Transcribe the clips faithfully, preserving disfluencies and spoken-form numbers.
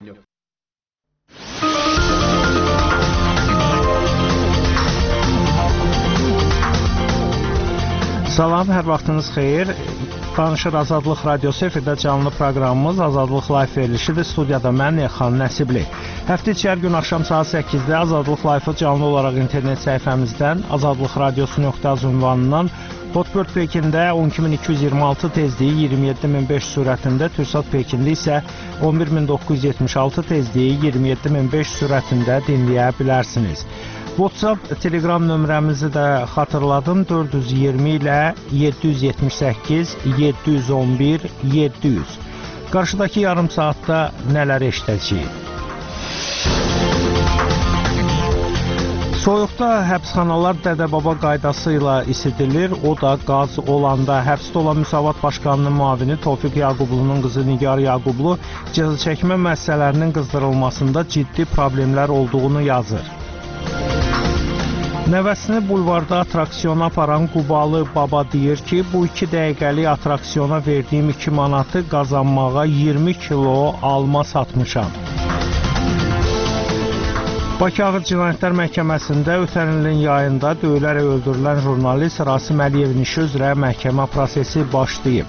Salam, hər vaxtınız xeyir. Danışır Azadlıq Radiosu efirdə canlı proqramımız Azadlıq Live verilişidir. Studiyada mən Elxan Nəsibli. Həftə içi hər gün axşam saat səkkizdə Azadlıq Live-ı canlı olaraq internet səhifəmizdən azadlıq radiosu nöqtə az ünvanından Hotbird Pekində on iki min iki yüz iyirmi altı tezliyi iyirmi yeddi min beş sürətində, Türksat Pekində isə on bir min doqquz yüz yetmiş altı tezliyi iyirmi yeddi min beş sürətində dinləyə bilərsiniz. WhatsApp, Telegram nömrəmizi də xatırladım. dörd yüz iyirmi ilə yeddi yüz yetmiş səkkiz yeddi yüz on bir yeddi yüz. Qarşıdakı yarım saatda nələr eşidəcəyik? Soyuqda həbsxanalar dədə-baba qaydası ilə isidilir. O da qaz olanda. Həbsdə olan Müsavat Başqanının müavini Tofiq Yaqublu'nun qızı Nigar Yaqublu cəza çəkmə müəssisələrinin qızdırılmasında ciddi problemlər olduğunu yazır. Nəvəsini bulvarda atraksiyona aparan Qubalı baba deyir ki, bu iki dəqiqəlik atraksiyona verdiyim iki manatı qazanmağa iyirmi kilo alma satmışam. Bakı Ağır Cinayətlər Məhkəməsində ötən ilin yayında döyülərək öldürülən jurnalist Rasim Əliyevin işi üzrə məhkəmə prosesi başlayıb.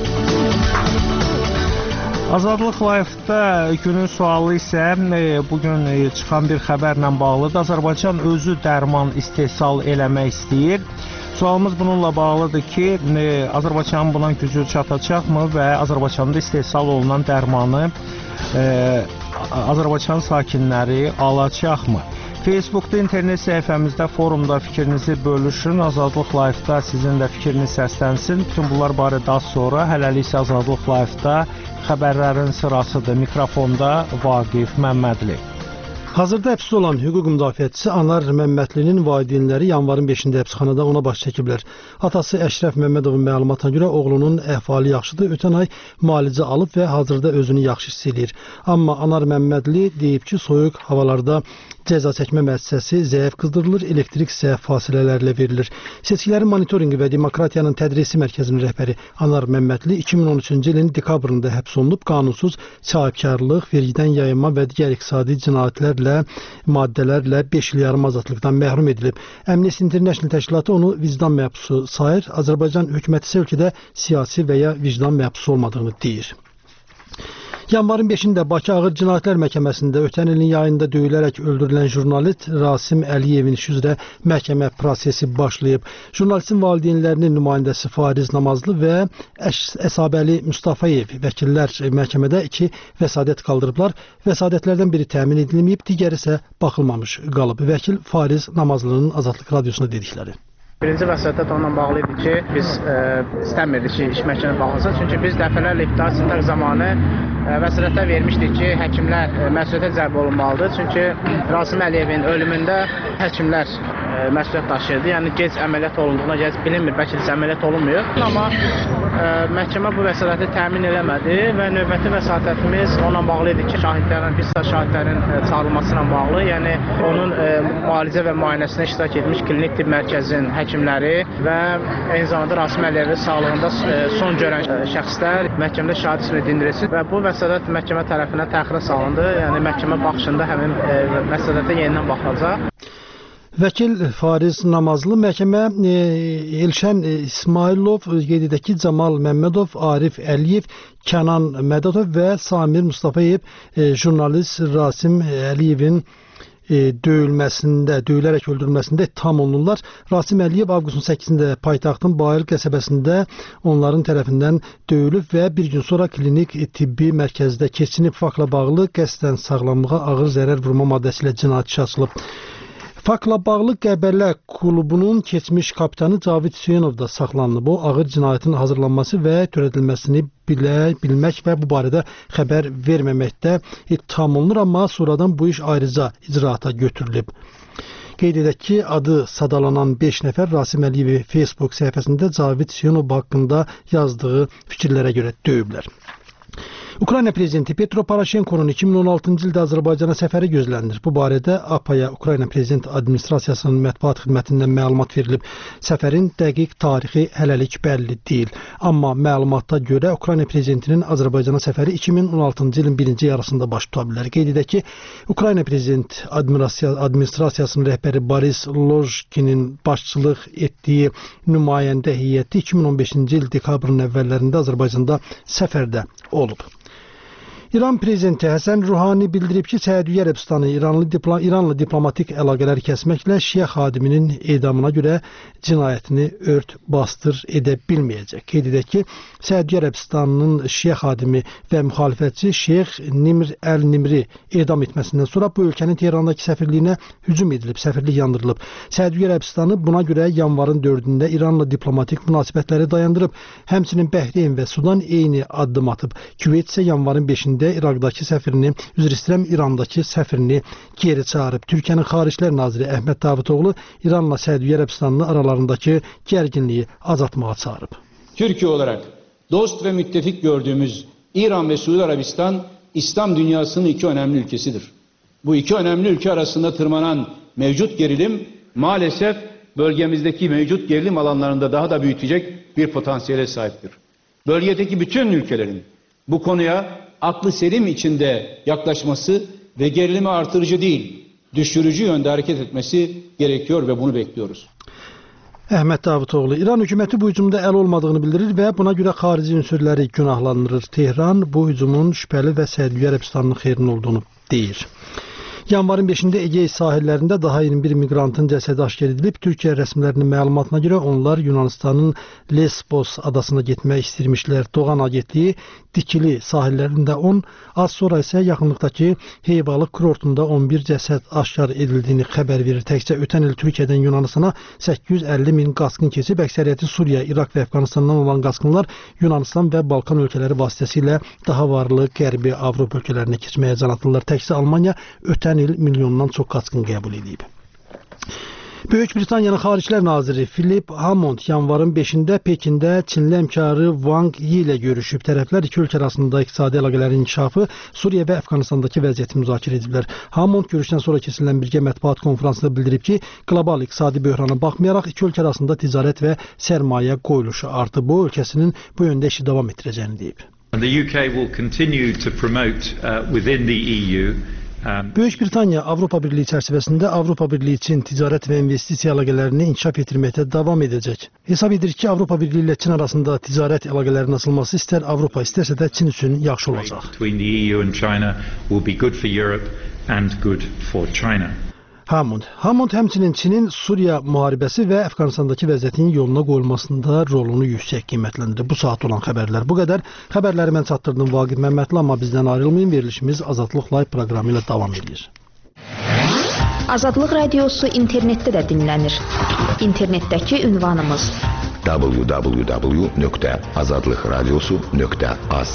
Azadlıq Live-da günün sualı isə bugün çıxan bir xəbərlə bağlıdır. Azərbaycan özü dərman istehsal eləmək istəyir. Sualımız bununla bağlıdır ki, Azərbaycanın buna gücü çatacaqmı və Azərbaycanda istehsal olunan dərmanı e, Azərbaycan sakinləri alacaqmı? Facebookda, internet səhifəmizdə, forumda fikrinizi bölüşün. Azadlıq Live-da sizin də fikriniz səslənsin. Bütün bunlar barədə az sonra, hələlik isə Azadlıq Live-da xəbərlərin sırasıdır. Mikrofonda Vaqif Məmmədli. Hazırda həbsdə olan hüquq müdafiəçisi Anar Məmmədlinin valideynləri yanvarın beşində həbsxanada ona baş çəkiblər. Atası Əşrəf Məmmədovun məlumatına görə oğlunun əhvalı yaxşıdır. Ötən ay müalicə alıb və hazırda özünü yaxşı hiss edir. Amma Anar Məmmədli deyib ki, soyuq havalarda cəza çəkmə müəssisəsi zəif qızdırılır, elektrik isə fasilələrlə verilir. Seçkilərin monitorinqi və demokratiyanın tədrisi mərkəzinin rəhbəri Anar Məmmədli iki min on üçüncü ilin dekabrında həbs olunub, qanunsuz sahibkarlıq, vergidən yayınma və digər iqtisadi cinayətlərlə, maddələrlə beş il yarım azadlıqdan məhrum edilib. Amnesty International təşkilatı onu vicdan məhbusu sayır. Azərbaycan hökuməti isə ölkədə siyasi və ya vicdan məhbusu olmadığını deyir. Yanvarın beşində Bakı Ağır Cinayətlər Məhkəməsində ötən ilin yayında döyülərək öldürülən jurnalist Rasim Əliyevin işi üzrə məhkəmə prosesi başlayıb. Jurnalistin valideynlərinin nümayəndəsi Fariz Namazlı və Əsabəli Mustafayev vəkillər məhkəmədə iki vəsadət qaldırıblar. Vəsadətlərdən biri təmin edilməyib, digəri isə baxılmamış qalıb. Vəkil Fariz Namazlının Azadlıq Radiosuna dedikləri. Birinci vəsatət onunla bağlı idi ki, biz e, istəmirdik ki, iş məhkəmə bağlansın. Çünki biz dəfələrlə ibtidai istintaq zamanı e, vəsatətlər vermişdik ki, həkimlər e, məsuliyyətə cəlb olunmalıdır. Çünki Rasim Əliyevin ölümündə həkimlər e, məsuliyyət daşıyırdı. Yəni gec əməliyyat olunduğuna gəl bilinmir, bəlkə də əməliyyat olunmuyor. Amma e, məhkəmə bu vəsatəti təmin eləmədi və növbəti vəsatətimiz onunla bağlı idi ki, şahidlərin, bir sıra şahidlərin e, çağrılması ilə bağlı, yəni onun e, müalicə və müayinəsində iştirak etmiş klinik tibb mərkəzinin həkimləri həkimləri və eyni zamanda Rasim Əliyevin sağlığında son görən şəxslər məhkəmədə şahid ismini dindirilsin və bu vəsatət məhkəmə tərəfindən təxirə salındı. Yəni məhkəmə baxışında həmin vəsatətə yenidən baxılacaq. Vəkil Fariz Namazlı məhkəmə e, Elşən İsmailov, qeyd edək ki, Camal Məmmədov, Arif Əliyev, Kənan Mədətov və Samir Mustafayev e, jurnalist Rasim Əliyevin döyülməsində, döyülərək öldürülməsində tam olunurlar. Rasim Əliyev avqustun səkkizində paytaxtın Bayıl qəsəbəsində onların tərəfindən döyülüb və bir gün sonra klinik tibbi mərkəzdə keçinib. Faktla bağlı qəsdən sağlamlığa ağır zərər vurma maddəsi ilə cinayət işi açılıb. Faktla bağlı Qəbələ klubunun keçmiş kapitanı Cavid Hüseynov da saxlanılıb. O, ağır cinayətin hazırlanması və törədilməsini bilə, bilmək və bu barədə xəbər verməməkdə ittiham olunur, amma sonradan bu iş ayrıca icraata götürülüb. Qeyd edək ki, adı sadalanan beş nəfər Rasim Əliyevi Facebook səhifəsində Cavid Hüseynov haqqında yazdığı fikirlərə görə döyüblər. Ukrayna prezidenti Petro Poroshenko'nun iki min on altıncı ildə Azərbaycana səfəri gözlənilir. Bu barədə A P A-ya Ukrayna prezident administrasiyasının mətbuat xidmətindən məlumat verilib. Səfərin dəqiq tarixi hələlik bəlli deyil. Amma məlumatda görə Ukrayna prezidentinin Azərbaycana səfəri iki min on altıncı ilin birinci yarısında baş tuta bilər. Qeyd edək ki, Ukrayna prezident administrasiyasının rəhbəri Boris Lojkinin başçılıq etdiyi nümayəndə heyəti iki min on beşinci il dekabrın əvvəllərində Azərbaycanda səfərdə olub. İran prezidenti Həsən Ruhani bildirib ki, Səudiyyə Ərəbistanı İranlı, diplo İranla diplomatik əlaqələr kəsməklə Şiə xadiminin edamına görə cinayətini ört basdır edə bilməyəcək. Qeyd edək ki, Səudiyyə Ərəbistanının Şiə xadimi və müxalifətçi Şeyx Nimr Əl-Nimri edam etməsindən sonra bu ölkənin Tehrandakı səfirliyinə hücum edilib, səfirlik yandırılıb. Səudiyyə Ərəbistanı buna görə yanvarın dördündə İranla diplomatik münasibətləri dayandırıb. Həmçinin Bəhreyn və Sudan eyni addım atıb. Küveyt isə yanvarın beşində İraqdakı səfirini, üzr istəyirəm, İrandakı səfirini geri çağırıb. Türkiyənin Xariclər naziri Əhməd Davutoğlu İranla Səudiyyə Ərəbistanının aralarındakı gərginliyi azaltmağa çağırıb. Türkiye olarak dost ve müttefik gördüğümüz İran ve Suudi Arabistan İslam dünyasının iki önemli ülkesidir. Bu iki önemli ülke arasında tırmanan mevcut gerilim maalesef bölgemizdeki mevcut gerilim alanlarında daha da büyütecek bir potansiyele sahiptir. Bölgedeki bütün ülkelerin bu konuya aklı selim içinde yaklaşması ve gerilimi artırıcı değil, düşürücü yönde hareket etmesi gerekiyor ve bunu bekliyoruz. Əhməd Davutoğlu İran hökuməti bu hücumda əl olmadığını bildirir və buna görə xarici ünsürləri günahlandırır. Tehran bu hücumun şübhəli və Səudiyyə Ərəbistanının xeyrin olduğunu deyir. Yanvarın beşində Egey sahillərində daha iyirmi bir miqrantın cəsədi aşkar edilib. Türkiyə rəsmilərinin məlumatına görə onlar Yunanistanın Lesbos adasına getmək istəyirmişlər. Doğan agentliyi Dikili sahillərində on, az sonra isə yaxınlıqdakı Heyvalı kurortunda on bir cəsəd aşkar edildiyini xəbər verir. Təkcə ötən il Türkiyədən Yunanistana səkkiz yüz əlli min qaçqın keçib. Əksəriyyəti Suriya, İraq və Əfqanistandan olan qaçqınlar Yunanistan və Balkan ölkələri vasitəsilə daha varlı Qərbi Avropa ölkələrinə keçməyə can atırlar. Təkcə Almaniya ötən il milyondan çox qaçqın qəbul edib. Böyük Britaniyanın Xariclər naziri Philip Hammond yanvarın beşində Pekində Çinli həmkarı Wang Yi ilə görüşüb. Tərəflər iki ölkə arasında iqtisadi əlaqələrin inkişafı, Suriya və Əfqanistandakı vəziyyəti müzakirə ediblər. Hammond görüşdən sonra keçirilən birgə mətbuat konfransında bildirib ki, qlobal iqtisadi böhrana baxmayaraq iki ölkə arasında ticarət və sərmayə qoyuluşu artıb. Bu ölkəsinin bu yöndə işi davam etdirəcəyini deyib. The U K will continue to promote uh, within the E U Böyük Britaniya Avropa Birliyi çərçivəsində Avropa Birliyi üçün ticarət və investisiya əlaqələrini inkişaf etdirməkdə davam edəcək. Hesab edir ki, Avropa Birliyi ilə Çin arasında ticarət əlaqələrinin açılması istər Avropa, istərsə də Çin üçün yaxşı olacaq. Between the E U and China will be good for Europe and good for China. Hammond. Hammond həmçinin Çinin Suriya müharibəsi və Əfqanistandakı vəziyyətin yoluna qoyulmasında rolunu yüksək qiymətləndirir. Bu saat olan xəbərlər bu qədər. Xəbərləri mən çatdırdım Vaqif Məmmədli, amma bizdən ayrılmayın. Verilişimiz Azadlıq Live proqramı ilə davam edir. Azadlıq radiosu internetdə də dinlənir. İnternetdəki ünvanımız w w w nöqtə azadlıq radiosu nöqtə az.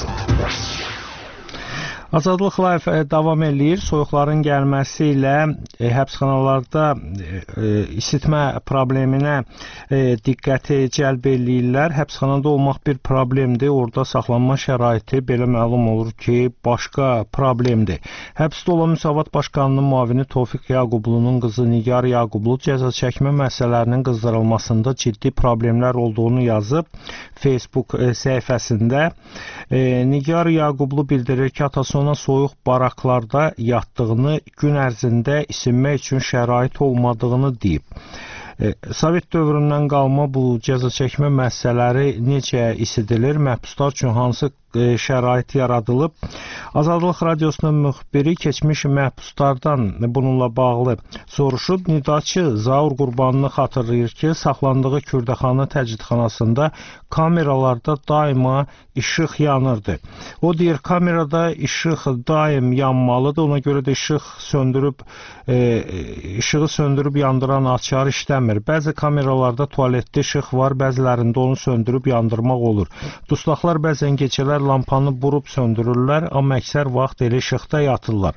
Azadlıq Live davam eləyir. Soyuqların gəlməsi ilə e, həbsxanalarda e, isitmə probleminə e, diqqəti cəlb eləyirlər. Həbsxanada olmaq bir problemdir. Orada saxlanma şəraiti belə məlum olur ki, başqa problemdir. Həbsdə olan Müsavat Başqanının müavini Tofiq Yaqublunun qızı Nigar Yaqublu cəza çəkmə məsələlərinin qızdırılmasında ciddi problemlər olduğunu yazıb Facebook e, səhifəsində. E, Nigar Yaqublu bildirir ki, atası ona soyuq baraklarda yatdığını, gün ərzində isinmək üçün şərait olmadığını deyib. E, Sovet dövründən qalma bu cəza çəkmə məsələləri necə isidilir, məhbuslar üçün hansı e, şərait yaradılıb? Azadlıq Radiosunun müxbiri keçmiş məhbuslardan bununla bağlı soruşub. Nidaçı Zaur Qurbanını xatırlayır ki, saxlandığı Kürdəxana təcridxanasında kameralarda daima işıq yanırdı. O deyir, kamerada işıq daim yanmalıdır, ona görə də işıq söndürüb, e, işığı söndürüb yandıran açar işləmir. Bəzi kameralarda tualetdə işıq var, bəzilərində onu söndürüb yandırmaq olur. Dustaqlar bəzən gecələr lampanı burub söndürürlər, amma əksər vaxt elə işıqda yatırlar.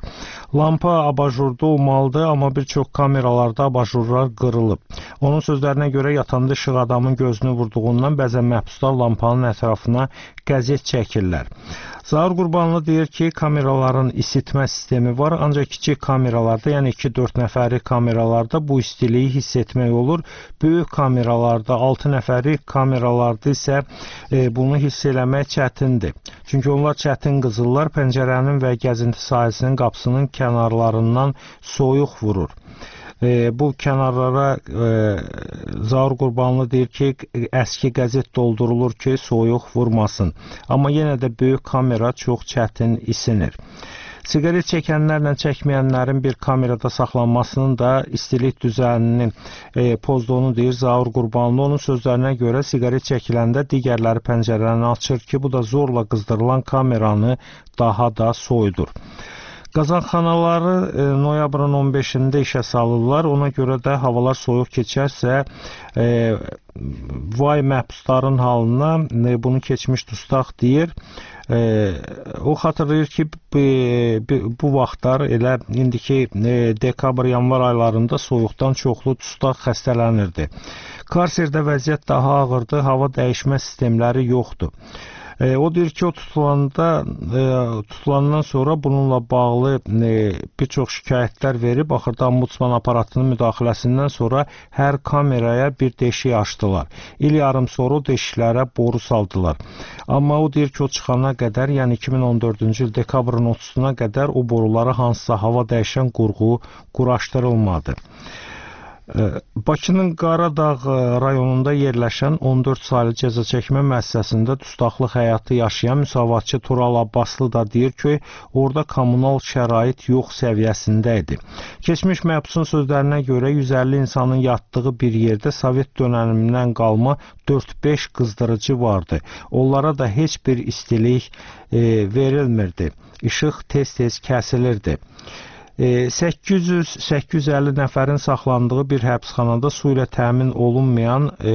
Lampa abajurda olmalıdır, amma bir çox kameralarda abajurlar qırılıb. Onun sözlərinə görə yatanda işıq adamın gözünü vurduğundan bəzən məhbuslar lampanın ətrafına qəzet çəkirlər. Zaur Qurbanlı deyir ki, kameraların isitmə sistemi var, ancaq kiçik kameralarda, yəni iki dörd nəfərlik kameralarda bu istiliyi hiss etmək olur. Böyük kameralarda, altı nəfərlik kameralarda isə e, bunu hiss eləmək çətindir. Çünki onlar çətin qızırlar, pəncərənin və gəzinti sahəsinin qapısının kənarlarından soyuq vurur. E, bu kənarlara e, Zaur Qurbanlı deyir ki, əski qəzet doldurulur ki, soyuq vurmasın. Amma yenə də böyük kamera çox çətin isinir. Siqaret çəkənlərlə çəkməyənlərin bir kamerada saxlanmasının da istilik düzənini e, pozduğunu deyir Zaur Qurbanlı. Onun sözlərinə görə siqaret çəkiləndə digərləri pəncərəni açır ki, bu da zorla qızdırılan kameranı daha da soyudur. Qazanxanaları e, noyabrın on beşində işə salırlar. Ona görə də havalar soyuq keçərsə, e, vay məhbusların halına e, bunu keçmiş dustaq deyir. E, o xatırlayır ki, bu, bu vaxtlar elə indiki e, dekabr-yanvar aylarında soyuqdan çoxlu dustaq xəstələnirdi. Karserdə vəziyyət daha ağırdı, hava dəyişmə sistemləri yoxdur. E, o deyir ki, o tutulanda, e, tutulandan sonra bununla bağlı e, bir çox şikayətlər verib, axırda ombudsman aparatının müdaxiləsindən sonra hər kameraya bir deşik açdılar. İl yarım sonra o deşiklərə boru saldılar. Amma o deyir ki, o çıxana qədər, yəni iki min on dördüncü il dekabrın otuzuna qədər o borulara hansısa hava dəyişən qurğu quraşdırılmadı. Bakının Qaradağ rayonunda yerləşən on dörd saylı cəza çəkmə müəssisəsində dustaqlıq həyatı yaşayan müsavatçı Tural Abbaslı da deyir ki, orada kommunal şərait yox səviyyəsində idi. Keçmiş məhbusun sözlərinə görə yüz əlli insanın yatdığı bir yerdə Sovet dönəmindən qalma dörd beş qızdırıcı vardı. Onlara da heç bir istilik e, verilmirdi. İşıq tez-tez kəsilirdi. səkkiz yüz səkkiz yüz əlli nəfərin saxlandığı bir həbsxanada su ilə təmin olunmayan e,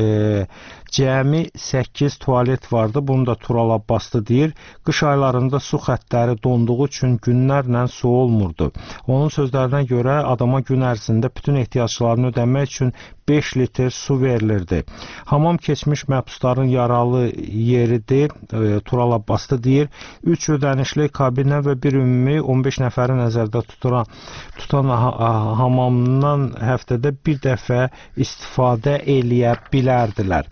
cəmi səkkiz tualet vardı. Bunu da Tural Abbaslı deyir. Qış aylarında su xəttləri donduğu üçün günlərlə su olmurdu. Onun sözlərinə görə adama gün ərzində bütün ehtiyaclarını ödəmək üçün beş litr su verilirdi. Hamam keçmiş məhbusların yaralı yeridir. E, Tural Abbaslı deyir. üç ödənişli kabinə və bir ümumi on beş nəfəri nəzərdə tutulan tutan ha hamamdan həftədə bir dəfə istifadə eləyə bilərdilər.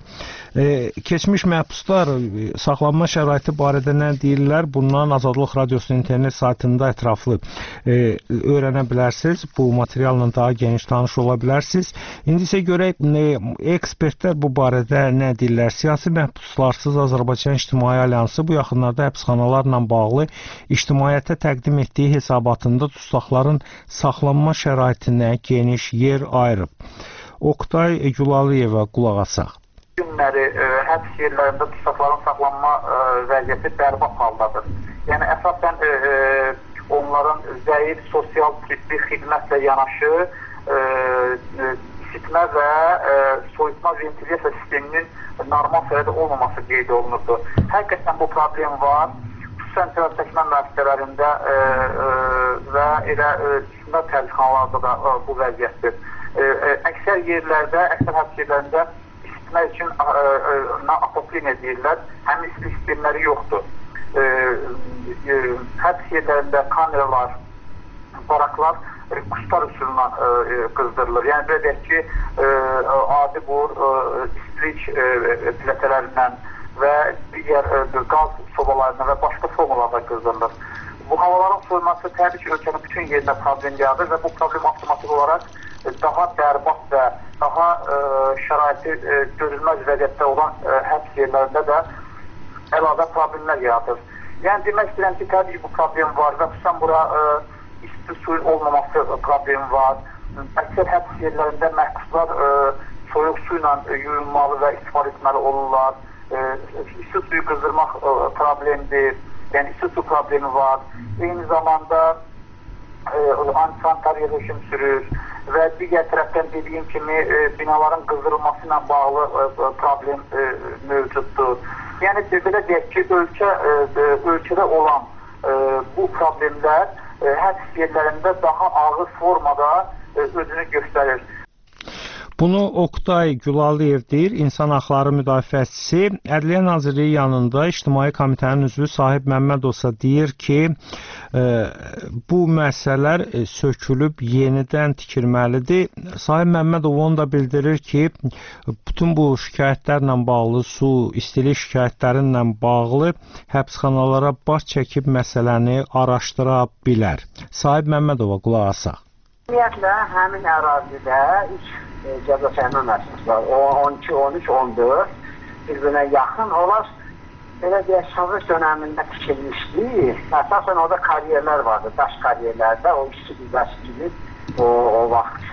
E, keçmiş məhbuslar saxlanma şəraiti barədə nə deyirlər? Bundan Azadlıq Radiosunun internet saytında ətraflı e, öyrənə bilərsiniz. Bu materialla daha geniş tanış ola bilərsiniz. İndi isə görək e, ekspertlər bu barədə nə deyirlər? Siyasi məhbuslarsız Azərbaycan İctimai Alyansı bu yaxınlarda həbsxanalarla bağlı ictimaiyyətə təqdim etdiyi hesabatında dustaqların saxlanma şəraitinə geniş yer ayırıb. Oktay Gülalıyeva qulaq asaq. Günləri e, həbs yerlərində dustaqların saxlanma e, vəziyyəti bərbad haldadır. Yəni əsasən e, e, onların zəif sosial tibbi xidmətlə yanaşı e, e, isitmə və e, soyutma ventilasiya sisteminin normal səviyyədə olmaması qeyd olunurdu. Həqiqətən bu problem var. Xüsusən çəkmə müəssisələrində e, e, və elə istisna tərzxanalarda da e, bu vəziyyətdir. E, e, əksər yerlərdə, əksər həbs yerlərində isitmək üçün atopleniya deyirlər, həmin istilik sistemləri yoxdur. E, e, həbs yerlərində kameralar, baraklar e, quşlar üsuluna e, qızdırılır. Yəni belə deyək ki, e, adi bu e, istilik e, plətələrindən və digər e, qaz sobalarından və başqa formalarla qızdırılır. Bu havaların soyulması təbii ki, ölkənin bütün yerində problem yaradır və bu problem avtomatik olaraq daha bərbad və daha e, şəraiti e, görülməz vəziyyətdə olan e, həbs yerlərində də əlavə problemlər yaradır. Yəni demək istəyirəm ki, təbii ki, bu problem var və xüsusən bura e, isti suyun olmaması problemi var. Əksər həbs yerlərində məhbuslar e, soyuq su ilə e, yuyulmalı və istifadə etməli olurlar. E, isti suyu qızdırmaq e, problemdir. Yəni isti su problemi var. Eyni zamanda e, antisantar yerləşim sürür və digər tərəfdən dediyim kimi e, binaların qızdırılması ilə bağlı e, problem e, mövcuddur. Yəni belə deyək ki, ölkə, e, ölkədə olan e, bu problemlər həbs yerlərində daha ağır formada özünü göstərir. Bunu Oqtay Gülaliyev deyir, İnsan Haqları Müdafiəçisi. Ədliyyə Nazirliyi yanında İctimai Komitənin üzvü Sahib Məmmədov isə deyir ki, e, bu məsələlər e, sökülüb yenidən tikilməlidir. Sahib Məmmədov onu da bildirir ki, bütün bu şikayətlərlə bağlı, su, istilik şikayətlərinlə bağlı həbsxanalara baş çəkib məsələni araşdıra bilər. Sahib Məmmədova qulaq asaq. Ümumiyyətlə, həmin ərazidə ilk cəza çəkmə müəssisəsi var. on iki, on üç, on dörd bir-birinə yaxın. Onlar belə deyək, Sovet dönəmində tikilmişdi. Əsasən orada karyerlər vardı. Daş karyerlərdə o işçi qüvvəsi kimi o, o vaxt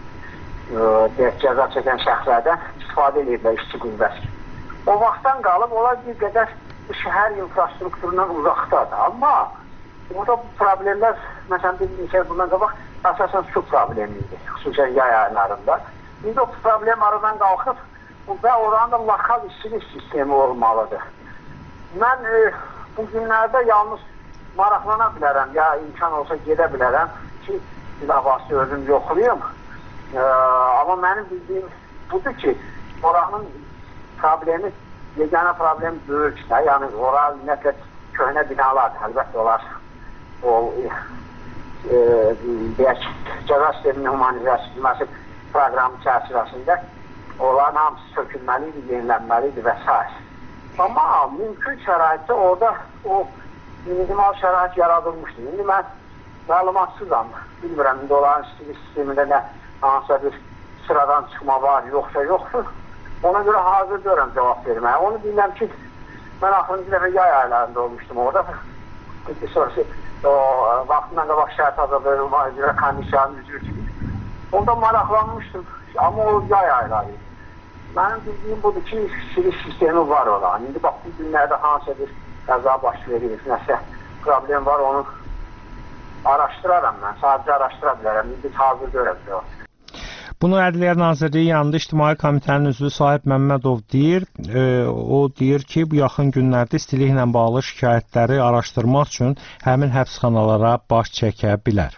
deyək, cəza çəkən şəxslərdən istifadə edirlər işçi qüvvəsi. O vaxtdan qalıb onlar bir qədər bu şəhər infrastrukturundan uzaqdadır. Amma orada bu problemlər, məsələn, bir neçə bundan qabaq əsasən su problemi idi, xüsusən yay aylarında. İndi o problem aradan qalxıb və oranın da lokal işçilik sistemi olmalıdır. Mən e, bu günlərdə yalnız maraqlana bilərəm, ya imkan olsa gedə bilərəm ki, davası özüm yoxlayım. E, amma mənim bildiyim budur ki, oranın problemi, yeganə problem böyükdə, yəni oranın ümumiyyətlə köhnə binalardır, əlbəttə olar. O, e, deyək, cəza sisteminin humanizasyon proqramı çərçivəsində onların hamısı sökülməli idi, yenilənməli idi və s. Amma mümkün şəraitdə orada o minimal şərait yaradılmışdı. İndi mən məlumatsızam, bilmirəm, indi onların istilik sistemində nə hansısa bir sıradan çıxma var, yoxsa yoxdur. Ona görə hazır görəm cavab verməyə. Onu bilirəm ki, mən axırıncı dəfə yay aylarında olmuşdum orada. Bir sonrası o vaxtından qabaq şərait azadlığı üzrə komissiyanın üzvü kimi. Onda maraqlanmışdım, amma o yay ayları. Mənim bildiyim budur ki, işçilik sistemi var olan. İndi bax, bu günlərdə hansısa bir qəza baş verir, nəsə problem var, onu araşdıraram mən, sadəcə araşdıra bilərəm, indi hazır görə bilərəm. Bunu Ədliyyə Nazirliyi yanında İctimai Komitənin üzvü Sahib Məmmədov deyir. E, o deyir ki, bu yaxın günlərdə istiliklə bağlı şikayətləri araşdırmaq üçün həmin həbsxanalara baş çəkə bilər.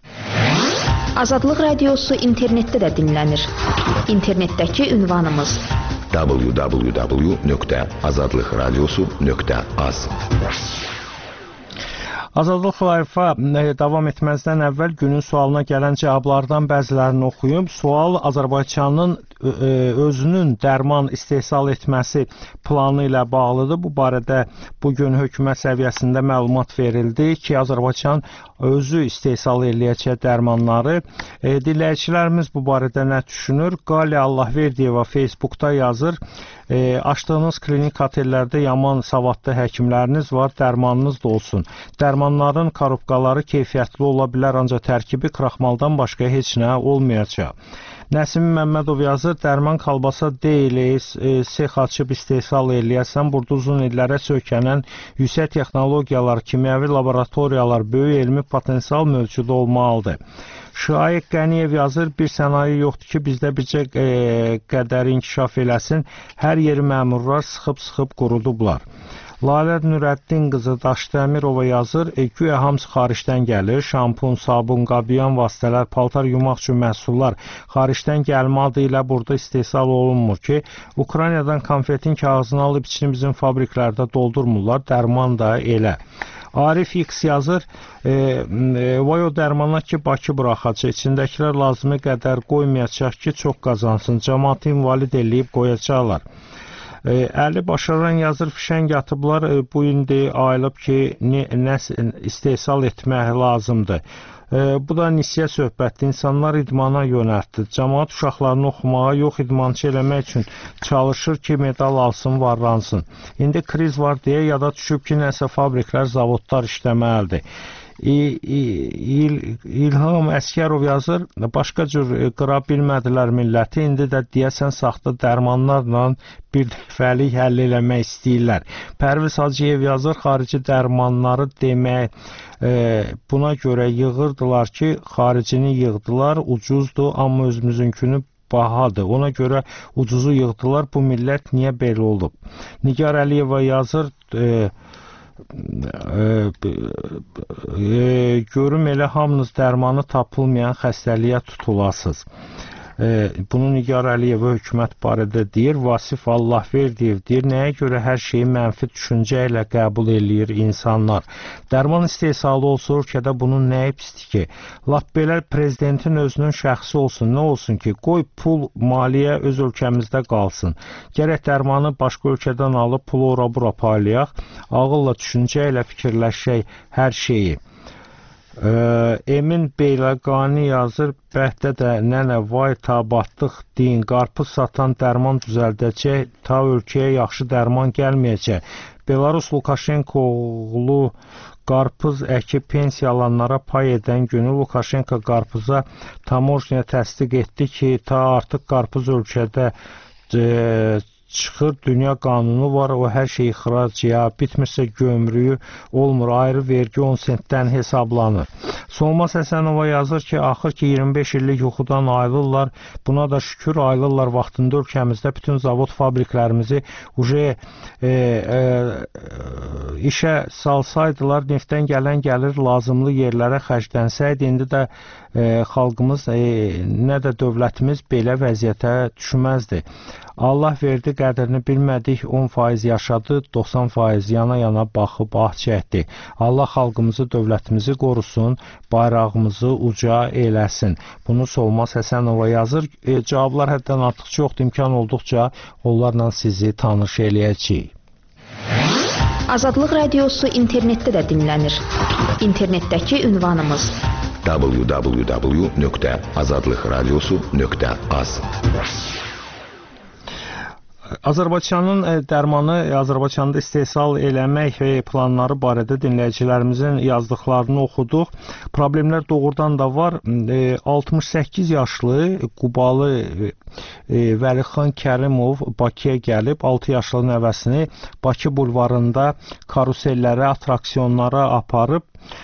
Azadlıq Radiosu internetdə də dinlənir. İnternetdəki ünvanımız w w w nöqtə azadlıq radiosu nöqtə az. Azadlıq Live-a davam etməzdən əvvəl günün sualına gələn cavablardan bəzilərini oxuyum. Sual Azərbaycanın özünün dərman istehsal etməsi planı ilə bağlıdır. Bu barədə bugün hökumət səviyyəsində məlumat verildi ki, Azərbaycan özü istehsal eləyəcək dərmanları. E, dinləyicilərimiz bu barədə nə düşünür? Qali Allahverdiyeva Facebookda yazır. E, açdığınız klinik otellərdə yaman savadlı həkimləriniz var, dərmanınız da olsun. Dərmanların korobkaları keyfiyyətli ola bilər, ancaq tərkibi kraxmaldan başqa heç nə olmayacaq. Nəsim Məmmədov yazır, dərman kalbasa deyil, e, sex açıb istehsal eləyəsən, burada uzun illərə sökənən yüksək texnologiyalar, kimyəvi laboratoriyalar, böyük elmi potensial mövcud olmalıdır. Şaiq Qəniyev yazır, bir sənaye yoxdur ki, bizdə bircə e, qədər inkişaf eləsin, hər yeri məmurlar sıxıb-sıxıb qurudublar. Lalə Nürəddin qızı Daşdəmirova yazır, e, güya hamısı xaricdən gəlir, şampun, sabun, qabiyan vasitələr, paltar yumaq üçün məhsullar xaricdən gəlmə adı ilə burada istehsal olunmur ki, Ukraynadan konfetin kağızını alıb içini bizim fabriklərdə doldurmurlar, dərman da elə. Arif X yazır, e, e, vay o dərmana ki, Bakı buraxacaq, içindəkilər lazımı qədər qoymayacaq ki, çox qazansın, cəmaatı invalid eləyib qoyacaqlar. E, Əli Başaran yazır, fişəng atıblar, e, bu indi ayılıb ki, nə, nə istehsal etmək lazımdır. E, bu da nisiyə söhbətdir, insanlar idmana yönəltdi. Cəmaat uşaqlarını oxumağa, yox idmançı eləmək üçün çalışır ki, medal alsın, varlansın. İndi kriz var deyə yada düşüb ki, nəsə fabriklər, zavodlar işləməlidir. İl, il, İlham Əskərov yazır, başqa cür qıra bilmədilər milləti, indi də deyəsən saxta dərmanlarla bir dəfəlik həll eləmək istəyirlər. Pərviz Hacıyev yazır, xarici dərmanları demək, e, buna görə yığırdılar ki, xaricini yığdılar, ucuzdur, amma özümüzünkünü bahadır. Ona görə ucuzu yığdılar, bu millət niyə belə olub? Nigar Əliyeva yazır, e, e, e, görüm elə hamınız dərmanı tapılmayan xəstəliyə tutulasınız. E, bunu Nigar Əliyeva hökumət barədə deyir. Vasif Allahverdiyev deyir, nəyə görə hər şeyi mənfi düşüncə ilə qəbul eləyir insanlar? Dərman istehsalı olsa ölkədə bunun nəyi pisdir ki? Lap belə prezidentin özünün şəxsi olsun, nə olsun ki? Qoy pul, maliyyə öz ölkəmizdə qalsın. Gərək dərmanı başqa ölkədən alıb pulu ora-bura paylayaq, ağılla düşüncə ilə fikirləşək hər şeyi. Emin Beyləqani yazır, bəhdə də nənə vay ta batdıq deyin, qarpız satan dərman düzəldəcək, ta ölkəyə yaxşı dərman gəlməyəcək. Belarus Lukashenko oğlu qarpız əkib pensiya alanlara pay edən günü Lukashenko qarpıza tamojniya təsdiq etdi ki, ta artıq qarpız ölkədə e, çıxır, dünya qanunu var, o hər şey ixrac ya, bitmirsə gömrüyü olmur, ayrı vergi on sentdən hesablanır. Solmaz Həsənova yazır ki, axır ki iyirmi beş illik yuxudan ayrılırlar, buna da şükür ayrılırlar vaxtında ölkəmizdə bütün zavod fabriklərimizi uje e, e, işə salsaydılar, neftdən gələn gəlir lazımlı yerlərə xərclənsəydi, indi də e, xalqımız, e, nə də dövlətimiz belə vəziyyətə düşməzdi. Allah verdi, qədrini bilmədik, on faiz yaşadı, doxsan faiz yana-yana baxıb ah çəkdi. Allah xalqımızı, dövlətimizi qorusun, bayrağımızı uca eləsin. Bunu Solmaz Həsənova yazır. E, cavablar həddən artıq çoxdur, imkan olduqca onlarla sizi tanış eləyəcəyik. Azadlıq Radiosu internetdə də dinlənir. İnternetdəki ünvanımız w w w nöqtə azadlıqradiosu nöqtə az. Azərbaycanın dərmanı Azərbaycanda istehsal eləmək planları barədə dinləyicilərimizin yazdıqlarını oxuduq. Problemlər doğrudan da var. altmış səkkiz yaşlı Qubalı Vəlixan Kərimov Bakıya gəlib, altı yaşlı nəvəsini Bakı bulvarında karusellərə, atraksiyonlara aparıb.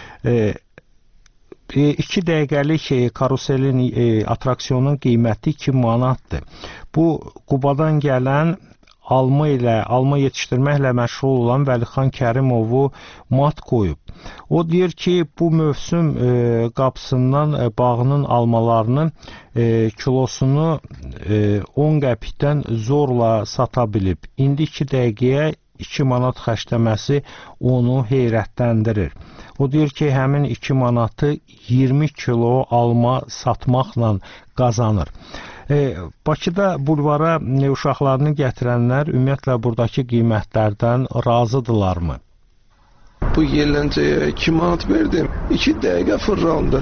iki dəqiqəlik karuselin, atraksiyonun qiyməti iki manatdır. Bu, Qubadan gələn alma ilə, alma yetişdirməklə məşğul olan Vəlixan Kərimovu mat qoyub. O deyir ki, bu mövsüm e, qapısından e, bağının almalarının e, kilosunu e, on qəpikdən zorla sata bilib. İndi iki dəqiqəyə iki manat xərcləməsi onu heyrətləndirir. O deyir ki, həmin iki manatı iyirmi kilo alma satmaqla qazanır. E, Bakıda bulvara e, uşaqlarını gətirənlər ümumiyyətlə buradakı qiymətlərdən razıdırlarmı? Bu yerləncəyə iki manat verdim. iki dəqiqə fırlandı.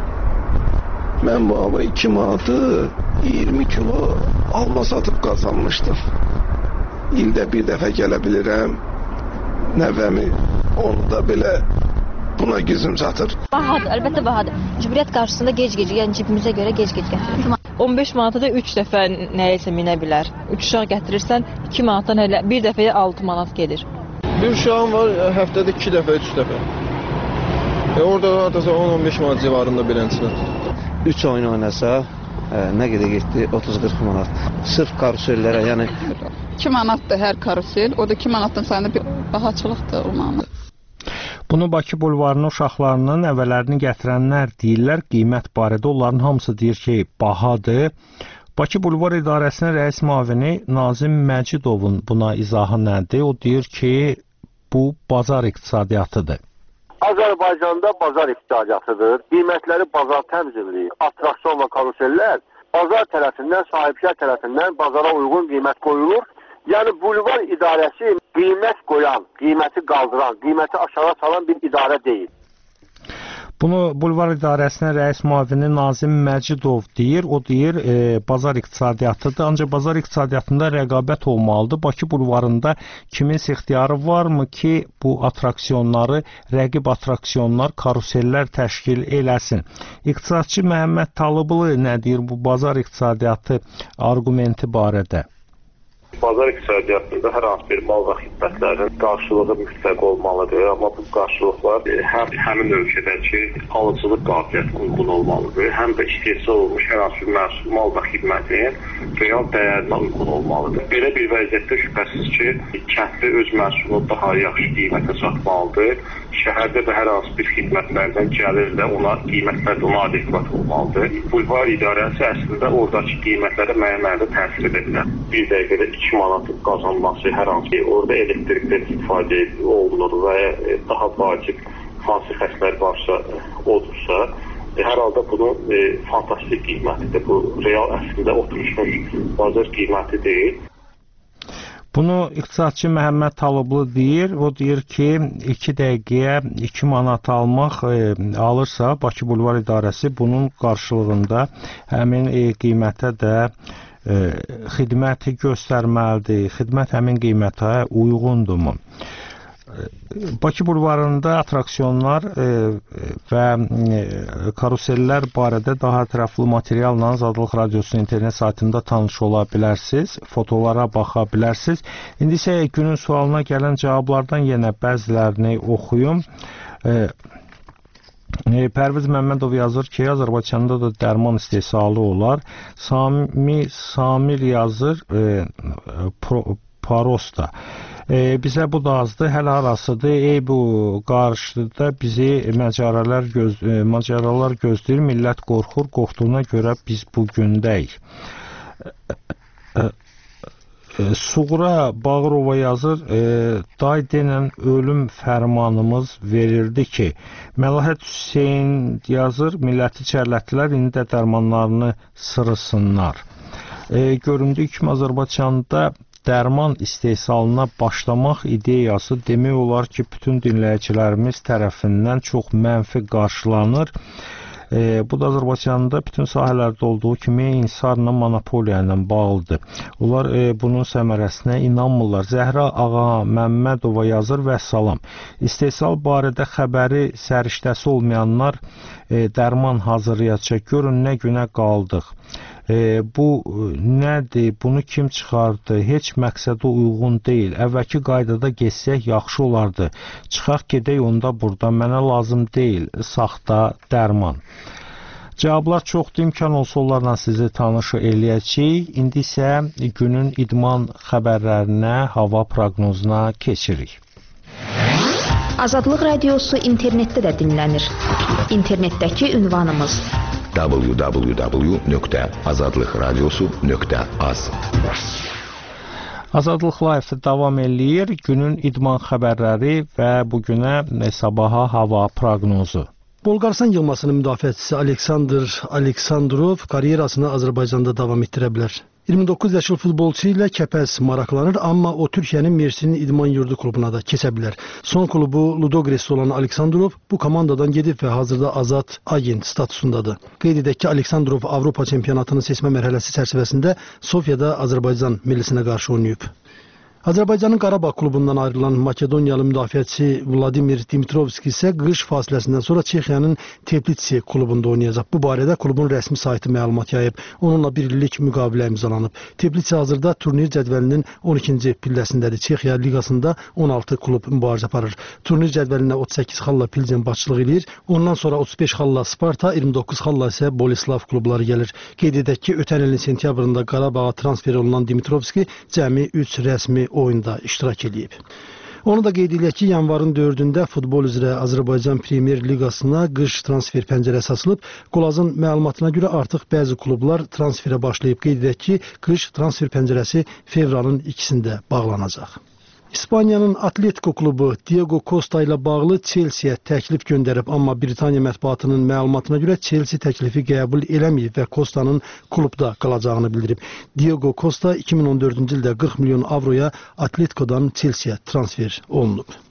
Mən bu hava iki manatı iyirmi kilo alma satıb qazanmışdım. İldə bir dəfə gələ bilirəm. Nəvəmi, onu da belə buna gücüm çatır. Bahadır, əlbəttə bahadır. Cümhuriyyət qarşısında gec-gec, yəni cibimizə görə gec-gec gətirir. on beş manata da üç dəfə nəyisə minə bilər. üç uşaq gətirirsən, iki manatdan elə bir dəfəyə altı manat gedir. Bir uşağım var, həftədə iki dəfə, üç dəfə. E, orada adasa on on beş manat civarında bilənçilər. üç oyun oynasa, e, nə qədər getdi? otuz qırx manat. Sırf karusellərə, yəni iki manatdır hər karusel. O da iki manatdan sayında bir bahaçılıqdır o manat. Bunu Bakı bulvarına uşaqlarının nəvələrini gətirənlər deyirlər. Qiymət barədə onların hamısı deyir ki, bahadır. Bakı Bulvar İdarəsinin rəis müavini Nazim Məcidovun buna izahı nədir? O deyir ki, bu bazar iqtisadiyyatıdır. Azərbaycanda bazar iqtisadiyyatıdır. Qiymətləri bazar təmzimləyir. Atraksiyon və karusellər bazar tərəfindən, sahibkar tərəfindən bazara uyğun qiymət qoyulur. Yəni bulvar idarəsi qiymət qoyan, qiyməti qaldıran, qiyməti aşağı salan bir idarə deyil. Bunu Bulvar İdarəsinin rəis müavini Nazim Məcidov deyir. O deyir, e, bazar iqtisadiyyatıdır. Ancaq bazar iqtisadiyyatında rəqabət olmalıdır. Bakı bulvarında kiminsə ixtiyarı varmı ki, bu atraksiyonları, rəqib atraksiyonlar, karusellər təşkil eləsin? İqtisadçı Məhəmməd Talıblı nə deyir bu bazar iqtisadiyyatı arqumenti barədə? Bazar iqtisadiyyatında hər hansı bir mal və xidmətlərin qarşılığı mütləq olmalıdır, amma bu qarşılıqlar həm həmin ölkədəki alıcılıq qabiliyyətinə uyğun olmalıdır, həm də istehsal olunmuş hər hansı bir məhsul, mal və xidmətin real dəyərinə uyğun olmalıdır. Belə bir vəziyyətdə şübhəsiz ki, kəndli öz məhsulunu daha yaxşı qiymətə satmalıdır. Şəhərdə də hər hansı bir xidmətlərdən gəlir də ona qiymətlər də ona adekvat olmalıdır. Bulvar idarəsi əslində oradakı qiymətlərə müəyyən mənada təsir edə bilər. Bir dəqiqədə iki manat qazanması hər hansı ki, orada elektrikdən istifadə olunur və daha vacib hansı xəstlər varsa odursa, hər halda bunun e, fantastik qiymətidir. Bu real əslində oturmuş bazar qiyməti deyil. Bunu iqtisadçı Məhəmməd Talıblı deyir. O deyir ki, iki dəqiqəyə iki manat almaq e, alırsa, Bakı Bulvar İdarəsi bunun qarşılığında həmin e, qiymətə də e, xidməti göstərməlidir. Xidmət həmin qiymətə uyğundurmu? Bakı bulvarında atraksiyonlar e, və e, karusellər barədə daha ətraflı materialla Azadlıq Radiosunun internet saytında tanış ola bilərsiniz, fotolara baxa bilərsiniz. İndi isə günün sualına gələn cavablardan yenə bəzilərini oxuyum. E, e, Pərviz Məmmədov yazır ki, Azərbaycanda da dərman istehsalı olar. Sami Samir yazır e, pro, Parosta. E, bizə bu da azdır, hələ arasıdır. Ey bu qarşıda bizi macəralar, göz, e, macəralar gözləyir, millət qorxur, qorxduğuna görə biz bu gündəyik. E, e, e, Suğra Bağırova yazır, e, day denən ölüm fərmanımız verirdi ki, Məlahət Hüseyin yazır, milləti çərlətdilər, indi də dərmanlarını sırısınlar. E, göründüyü kimi Azərbaycanda dərman istehsalına başlamaq ideyası demək olar ki, bütün dinləyicilərimiz tərəfindən çox mənfi qarşılanır. E, bu da Azərbaycanda bütün sahələrdə olduğu kimi insarla, monopoliya ilə bağlıdır. Onlar e, bunun səmərəsinə inanmırlar. Zəhra Ağa Məmmədova yazır və salam. İstehsal barədə xəbəri səriştəsi olmayanlar e, dərman hazırlayacaq. Görün nə günə qaldıq. E, bu nədir? Bunu kim çıxardı? Heç məqsədə uyğun deyil. Əvvəlki qaydada geçsək yaxşı olardı. Çıxaq gedək onda burada. Mənə lazım deyil saxta dərman. Cavablar çoxdur. İmkan olsa onlarla sizi tanış eləyəcəyik. İndi isə günün idman xəbərlərinə, hava proqnozuna keçirik. Azadlıq Radiosu internetdə də dinlənir. İnternetdəki ünvanımız w w w nöqtə azadlıq radiosu nöqtə az. Azadlıq Live davam eləyir. Günün idman xəbərləri və bugünə sabaha hava proqnozu. Bolqarıstan yığmasının müdafiəçisi Aleksandr Aleksandrov karyerasını Azərbaycanda davam etdirə bilər. iyirmi doqquz yaşlı futbolçu ilə Kəpəz maraqlanır, amma o Türkiyənin Mersin'in idman yurdu klubuna da keçə bilər. Son klubu Ludogoretsdə olan Aleksandrov bu komandadan gedib və hazırda azad agent statusundadır. Qeyd edək ki, Aleksandrov Avropa çempionatının seçmə mərhələsi çərçivəsində Sofiyada Azərbaycan millisinə qarşı oynayıb. Azərbaycanın Qarabağ klubundan ayrılan Makedoniyalı müdafiəçi Vladimir Dimitrovski isə qış fasiləsindən sonra Çexiyanın Teplitsi klubunda oynayacaq. Bu barədə klubun rəsmi saytı məlumat yayıb. Onunla bir illik müqavilə imzalanıb. Teplitsi hazırda turnir cədvəlinin on ikinci pilləsindədir. Çexiya liqasında on altı klub mübarizə aparır. Turnir cədvəlinə otuz səkkiz xalla Pilsen başçılıq edir. Ondan sonra otuz beş xalla Sparta, iyirmi doqquz xalla isə Bolislav klubları gəlir. Qeyd edək ki, ötən ilin sentyabrında Qarabağa transfer olunan Dimitrovski cəmi üç rəsmi oyunda iştirak edib. Onu da qeyd edək ki, yanvarın dördündə futbol üzrə Azərbaycan Premyer Liqasına qış transfer pəncərəsi açılıb. Qolazın məlumatına görə artıq bəzi klublar transferə başlayıb. Qeyd edək ki, qış transfer pəncərəsi fevralın ikisində bağlanacaq. İspaniyanın Atletico klubu Diego Costa ilə bağlı Chelsea'yə təklif göndərib, amma Britaniya mətbuatının məlumatına görə Chelsea təklifi qəbul eləməyib və Costa'nın klubda qalacağını bildirib. Diego Costa iki min on dördüncü ildə qırx milyon avroya Atletico'dan Chelsea'yə transfer olunub.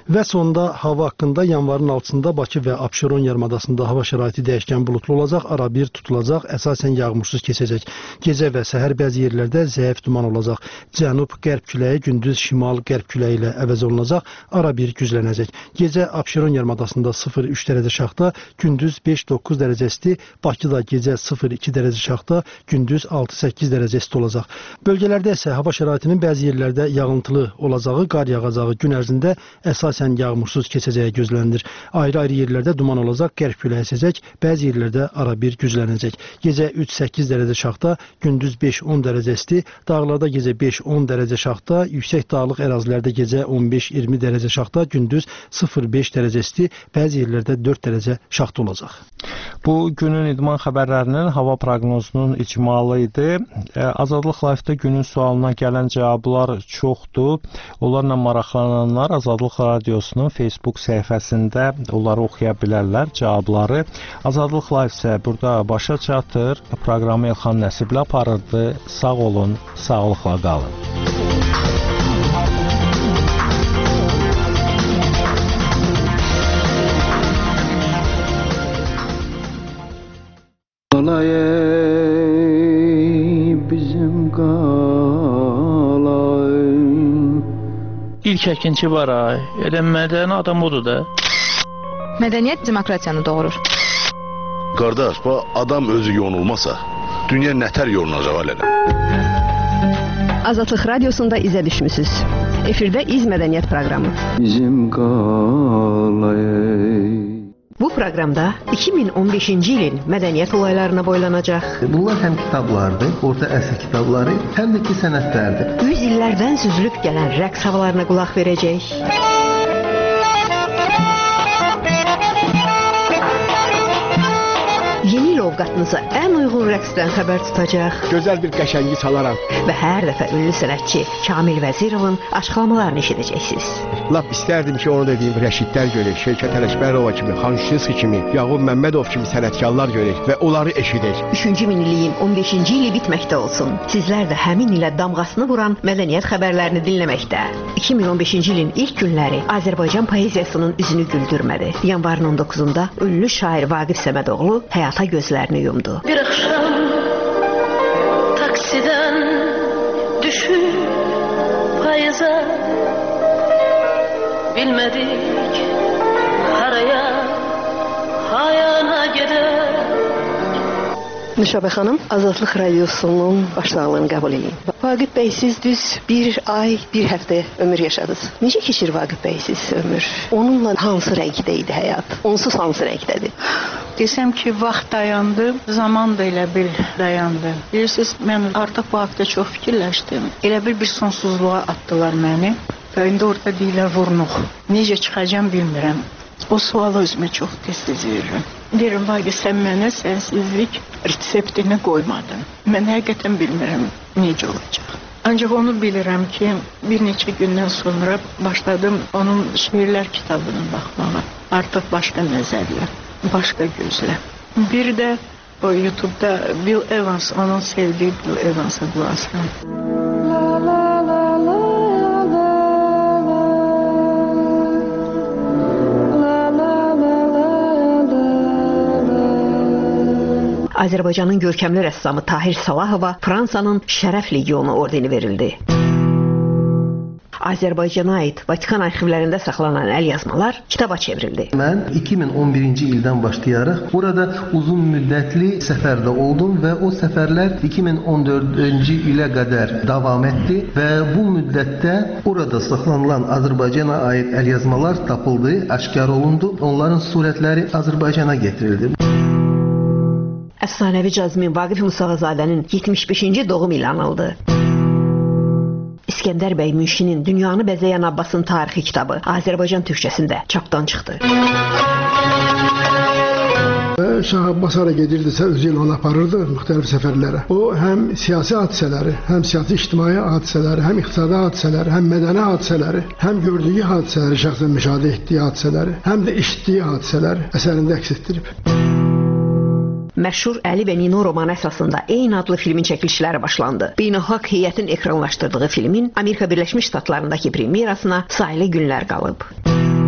Və sonda hava haqqında yanvarın altısında Bakı və Abşeron yarımadasında hava şəraiti dəyişkən buludlu olacaq, arabir tutulacaq, əsasən yağmursuz keçəcək. Gecə və səhər bəzi yerlərdə zəif duman olacaq. Cənub-qərb küləyi gündüz şimal-qərb küləyi ilə əvəz olunacaq, arabir güclənəcək. Gecə Abşeron yarımadasında sıfır üç dərəcə şaxta, gündüz beş doqquz dərəcə isti, Bakıda gecə sıfır iki dərəcə şaxta, gündüz altı səkkiz dərəcə isti olacaq. Bölgələrdə isə hava şəraitinin bəzi yerlərdə yağıntılı olacağı, qar yağacağı, gün ərzində əsasən yağmursuz keçəcəyi gözlənilir. Ayrı-ayrı yerlərdə duman olacaq, qərb küləyi əsəcək, bəzi yerlərdə arabir güclənəcək. Gecə üç səkkiz dərəcə şaxta, gündüz beş on dərəcə isti, dağlarda gecə beş on dərəcə şaxta, yüksək dağlıq ərazilərdə gecə on beş iyirmi dərəcə şaxta, gündüz sıfır beş dərəcə isti, bəzi yerlərdə dörd dərəcə şaxta olacaq. Bu günün idman xəbərlərinin hava proqnozunun icmalı idi. Azadlıq Live-da günün sualına gələn cavablar çoxdur. Onlarla maraqlananlar Azadlıq Radiosunun Facebook səhifəsində onları oxuya bilərlər, cavabları. Azadlıq Live isə burada başa çatır. Proqramı Elxan Nəsiblə aparırdı. Sağ olun, sağlıqla qalın. Qalay bizim qalay. İlk əkinçi var ay. Elə mədəni adam odur da. Mədəniyyət demokratiyanı doğurur. Qardaş, bu adam özü yonulmasa, dünya nətər yolunacaq elədim. Azadlıq Radiosunda izə düşmüsünüz. Efirdə İz Mədəniyyət proqramı. Bizim qalay. Bu proqramda iki min on beşinci ilin mədəniyyət olaylarına boylanacaq. Bunlar həm kitablardır, orta əsr kitabları, həm də ki sənətlərdir. Yüz illərdən süzülüb gələn rəqs havalarına qulaq verəcək. Yeni il ovqatınıza ən uyğun rəqsdən xəbər tutacaq. Gözəl bir qəşəngi salaram. Və hər dəfə ünlü sənətçi Kamil Vəzirovun aşıqlamalarını eşidəcəksiniz. Lap istərdim ki, onu dediyim Rəşidlər görək, Şevket Ələkbərova kimi, Xanşinski kimi, Yağub Məmmədov kimi sənətkarlar görək və onları eşidək. Üçüncü minilliyin on beşinci ili bitməkdə olsun. Sizlər də həmin ilə damğasını vuran mədəniyyət xəbərlərini dinləməkdə. iki min on beşinci ilin ilk günləri Azərbaycan poeziyasının üzünü güldürmədi. Yanvarın on doqquzunda ünlü şair Vaqif Səmədoğlu həyata gözlərini yumdu. Bir axşam taksidən düşüb payıza, bilmədik haraya, hayana gedər. Nüşabə xanım, Azadlıq Radiosunun başsağlığını qəbul edin. Vaqif bəy, siz düz bir ay, bir həftə ömür yaşadınız. Necə keçir Vaqif bəy siz ömür? Onunla hansı rəngdə idi həyat? Onsuz hansı rəngdədir? Desəm ki, vaxt dayandı, zaman da elə bil dayandı. Bilirsiniz, mən artıq bu haqda çox fikirləşdim. Elə bil bir sonsuzluğa atdılar məni. Və indi orada deyilər vurnuq. Necə çıxacam bilmirəm. O sualı özümə çox tez-tez verirəm. Deyirəm, Vaqif, sən mənə sənsizlik reseptini qoymadın. Mən həqiqətən bilmirəm necə olacaq. Ancaq onu bilirəm ki, bir neçə gündən sonra başladım onun şeirlər kitabına baxmağa. Artıq başqa nəzərlə, başqa gözlə. Bir də o YouTube'da Bill Evans, onun sevdiği Bill Evans'a qulaq asıram. Azərbaycanın görkəmli rəssamı Tahir Salahova Fransanın Şərəf Legionu ordeni verildi. Azərbaycana aid Vatikan arxivlərində saxlanan əl yazmalar kitaba çevrildi. Mən iki min on birinci ildən başlayaraq burada uzun müddətli səfərdə oldum və o səfərlər iki min on dördüncü ilə qədər davam etdi və bu müddətdə orada saxlanılan Azərbaycana aid əl yazmalar tapıldı, aşkar olundu. Onların surətləri Azərbaycana getirildi. Əfsanəvi Cazmin Vaqif Musağazadənin yetmiş beşinci doğum ili anıldı. İskəndər bəy Münşinin Dünyanı bəzəyən Abbasın tarixi kitabı Azərbaycan türkçəsində çapdan çıxdı. Şah Abbas hara gedirdisə özü ilə onu aparırdı müxtəlif səfərlərə. O həm siyasi hadisələri, həm siyasi ictimai hadisələri, həm iqtisadi hadisələri, həm mədəni hadisələri, həm gördüyü hadisələri, şəxsən müşahidə etdiyi hadisələri, həm də eşitdiyi hadisələri əsərində əks etdirib. Məşhur Əli və Nino romanı əsasında eyni adlı filmin çəkilişləri başlandı. Beynəlxalq heyətin ekranlaşdırdığı filmin Amerika Birləşmiş Ştatlarındakı premyerasına sayılı günlər qalıb.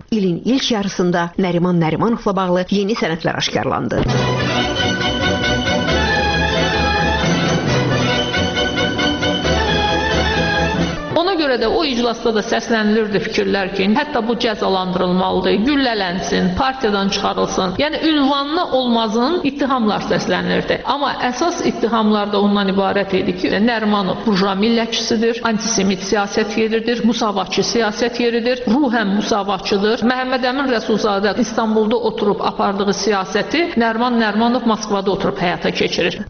İlin ilk yarısında Nəriman Nərimanovla bağlı yeni sənədlər aşkarlandı. Ona görə də o iclasda da səslənilirdi fikirlər ki, hətta bu cəzalandırılmalıdır, güllələnsin, partiyadan çıxarılsın. Yəni ünvanlı olmazın ittihamlar səslənirdi. Amma əsas ittihamlar da ondan ibarət idi ki, Nərimanov burjua millətçisidir, antisemit siyasət yeridir, musavatçı siyasət yeridir, ruhən musavatçıdır. Məhəmməd Əmin Rəsulzadə İstanbulda oturub apardığı siyasəti Nəriman Nərimanov Moskvada oturub həyata keçirir.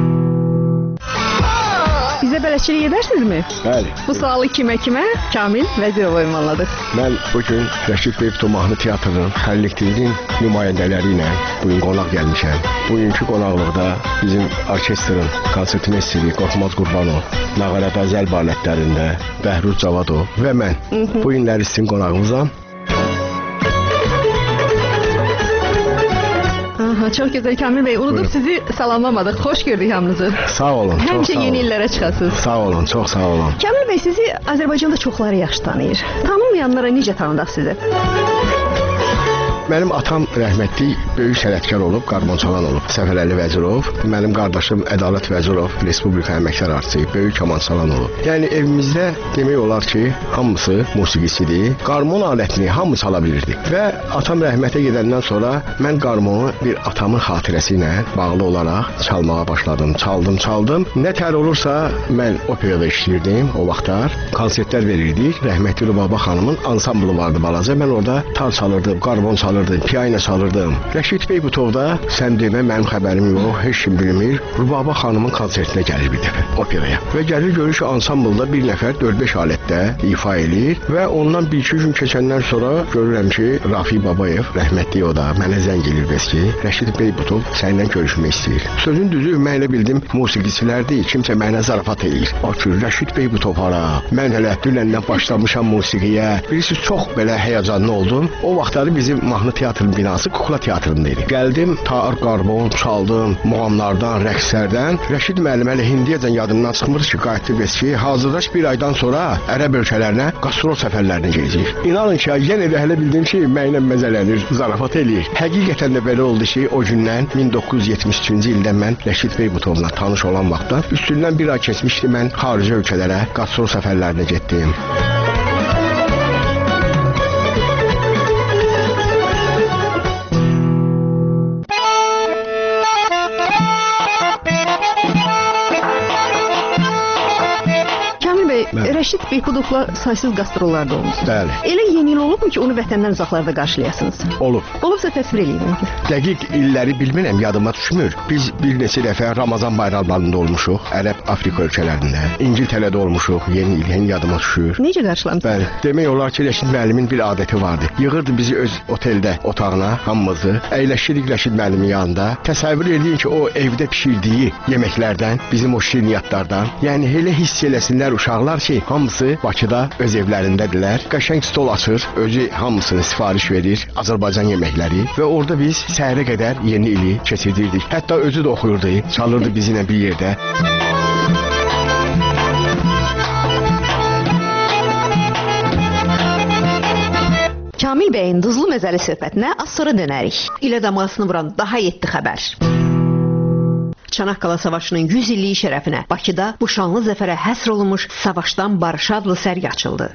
Bizə bələdçilik edərsinizmi? Bəli. Bu sualı kimə-kimə? Kamil Vəzirova ünvanladıq. Mən bugün Rəşid Beyputov mahnı teatrının kollektivinin nümayəndələri ilə bugün qonaq gəlmişəm. Bugünkü qonaqlıqda bizim orkestrin konsertmeysteri Qorxmaz Qurbanov, nağarada zəl balətlərində Bəhruz Cavadov və mən bu günləri sizin qonağımızam. Aha, çox gözəl Kamil Bey, unudub sizi salamlamadıq. Xoş gördük hamınızı. Sağ olun, çox Həmişə sağ olun. yeni illərə çıxasınız. Sağ olun, çox sağ olun. Kamil Bey, sizi Azərbaycanda çoxları yaxşı tanıyır. Tanınmayanlara necə tanıdaq sizi? Mənim atam rəhmətli böyük sənətkar olub, qarmonçalan olub. Səfər Əli Vəzirov, mənim qardaşım Ədalət Vəzirov, Respublika əməkdar artçı, böyük kamançalan olub. Yəni evimizdə demək olar ki, hamısı musiqisidir. Qarmon alətini hamı çala bilirdi. Və atam rəhmətə gedəndən sonra mən qarmonu bir atamın xatirəsi ilə bağlı olaraq çalmağa başladım. Çaldım, çaldım. Nə tər olursa mən operada işləyirdim o vaxtlar. Konsertlər verirdik. Rəhmətli Rübaba xanımın ansamblı vardı balaca. Mən orada tar çalırdım, qarmon çalırdım. Piyano çalırdım. Rəşid Beyputov da sən demə mənim xəbərim yox, heç kim bilmir. Rübaba xanımın konsertinə gəlir bir dəfə operaya. Və gəlir görür ki, ansamblda bir nəfər dörd beş alətdə ifa edir və ondan bir iki gün keçəndən sonra görürəm ki, Rafi Babayev rəhmətli o da mənə zəng edir bəs ki, Rəşid Beyputov səninlə görüşmək istəyir. Sözün düzü mən elə bildim musiqiçilərdir, kimsə mənə zarafat edir. O ki, Rəşid Beyputov hara? Mən hələ dünəndən başlamışam musiqiyə. Bilirsiniz, çox belə həyəcanlı oldum. O vaxtları bizim mahnı teatrın binası kukla teatrındaydı. Gəldim, tar, qarmon, çaldım, muğamlardan, rəqslərdən. Rəşid müəllim hələ hindiyəcən yadımdan çıxmır ki, qayıtdı bəs ki, hazırlaş bir aydan sonra ərəb ölkələrinə qastrol səfərlərinə gedəcək. İnanın ki, yenə də hələ bildim ki, mənlə məzələnir, zarafat eləyir. Həqiqətən də belə oldu ki, o gündən min doqquz yüz yetmiş üçüncü ildə mən Rəşid Beyputovla tanış olan vaxtda üstündən bir ay keçmişdi, mən xarici ölkələrə qastrol səfərlərinə getdim. Rəşid Beyputovla saysız qastrollarda olmuşsunuz. Bəli. Elə yeni il olubmu ki, onu vətəndən uzaqlarda qarşılayasınız? Olub. Olubsa təsvir eləyin. Dəqiq illəri bilmirəm, yadıma düşmür. Biz bir neçə dəfə Ramazan bayramlarında olmuşuq, Ərəb, Afrika ölkələrində. İngiltərədə olmuşuq, yeni il, yeni yadıma düşür. Necə qarşılamısınız? Bəli. Demək olar ki, Rəşid müəllimin bir adəti vardı. Yığırdı bizi öz oteldə, otağına, hamımızı. Əyləşirik Rəşid müəllimin yanında. Təsəvvür edin ki, o evdə pişirdiyi yeməklərdən, bizim o şirniyyatlardan, yəni elə hiss eləsinlər uşaqlar ki, hamısı Bakıda öz evlərindədirlər. Qəşəng stol açır, özü hamısını sifariş verir, Azərbaycan yeməkləri və orada biz səhərə qədər yeni ili keçirdirdik. Hətta özü də oxuyurdu, çalırdı bizimlə bir yerdə. Kamil bəyin duzlu məzəli söhbətinə az sonra dönərik. İlə damğasını vuran daha yeddi xəbər. Çanaqqala Savaşının yüz illiyi şərəfinə Bakıda bu şanlı zəfərə həsr olunmuş Savaşdan Barışa adlı sərgi açıldı.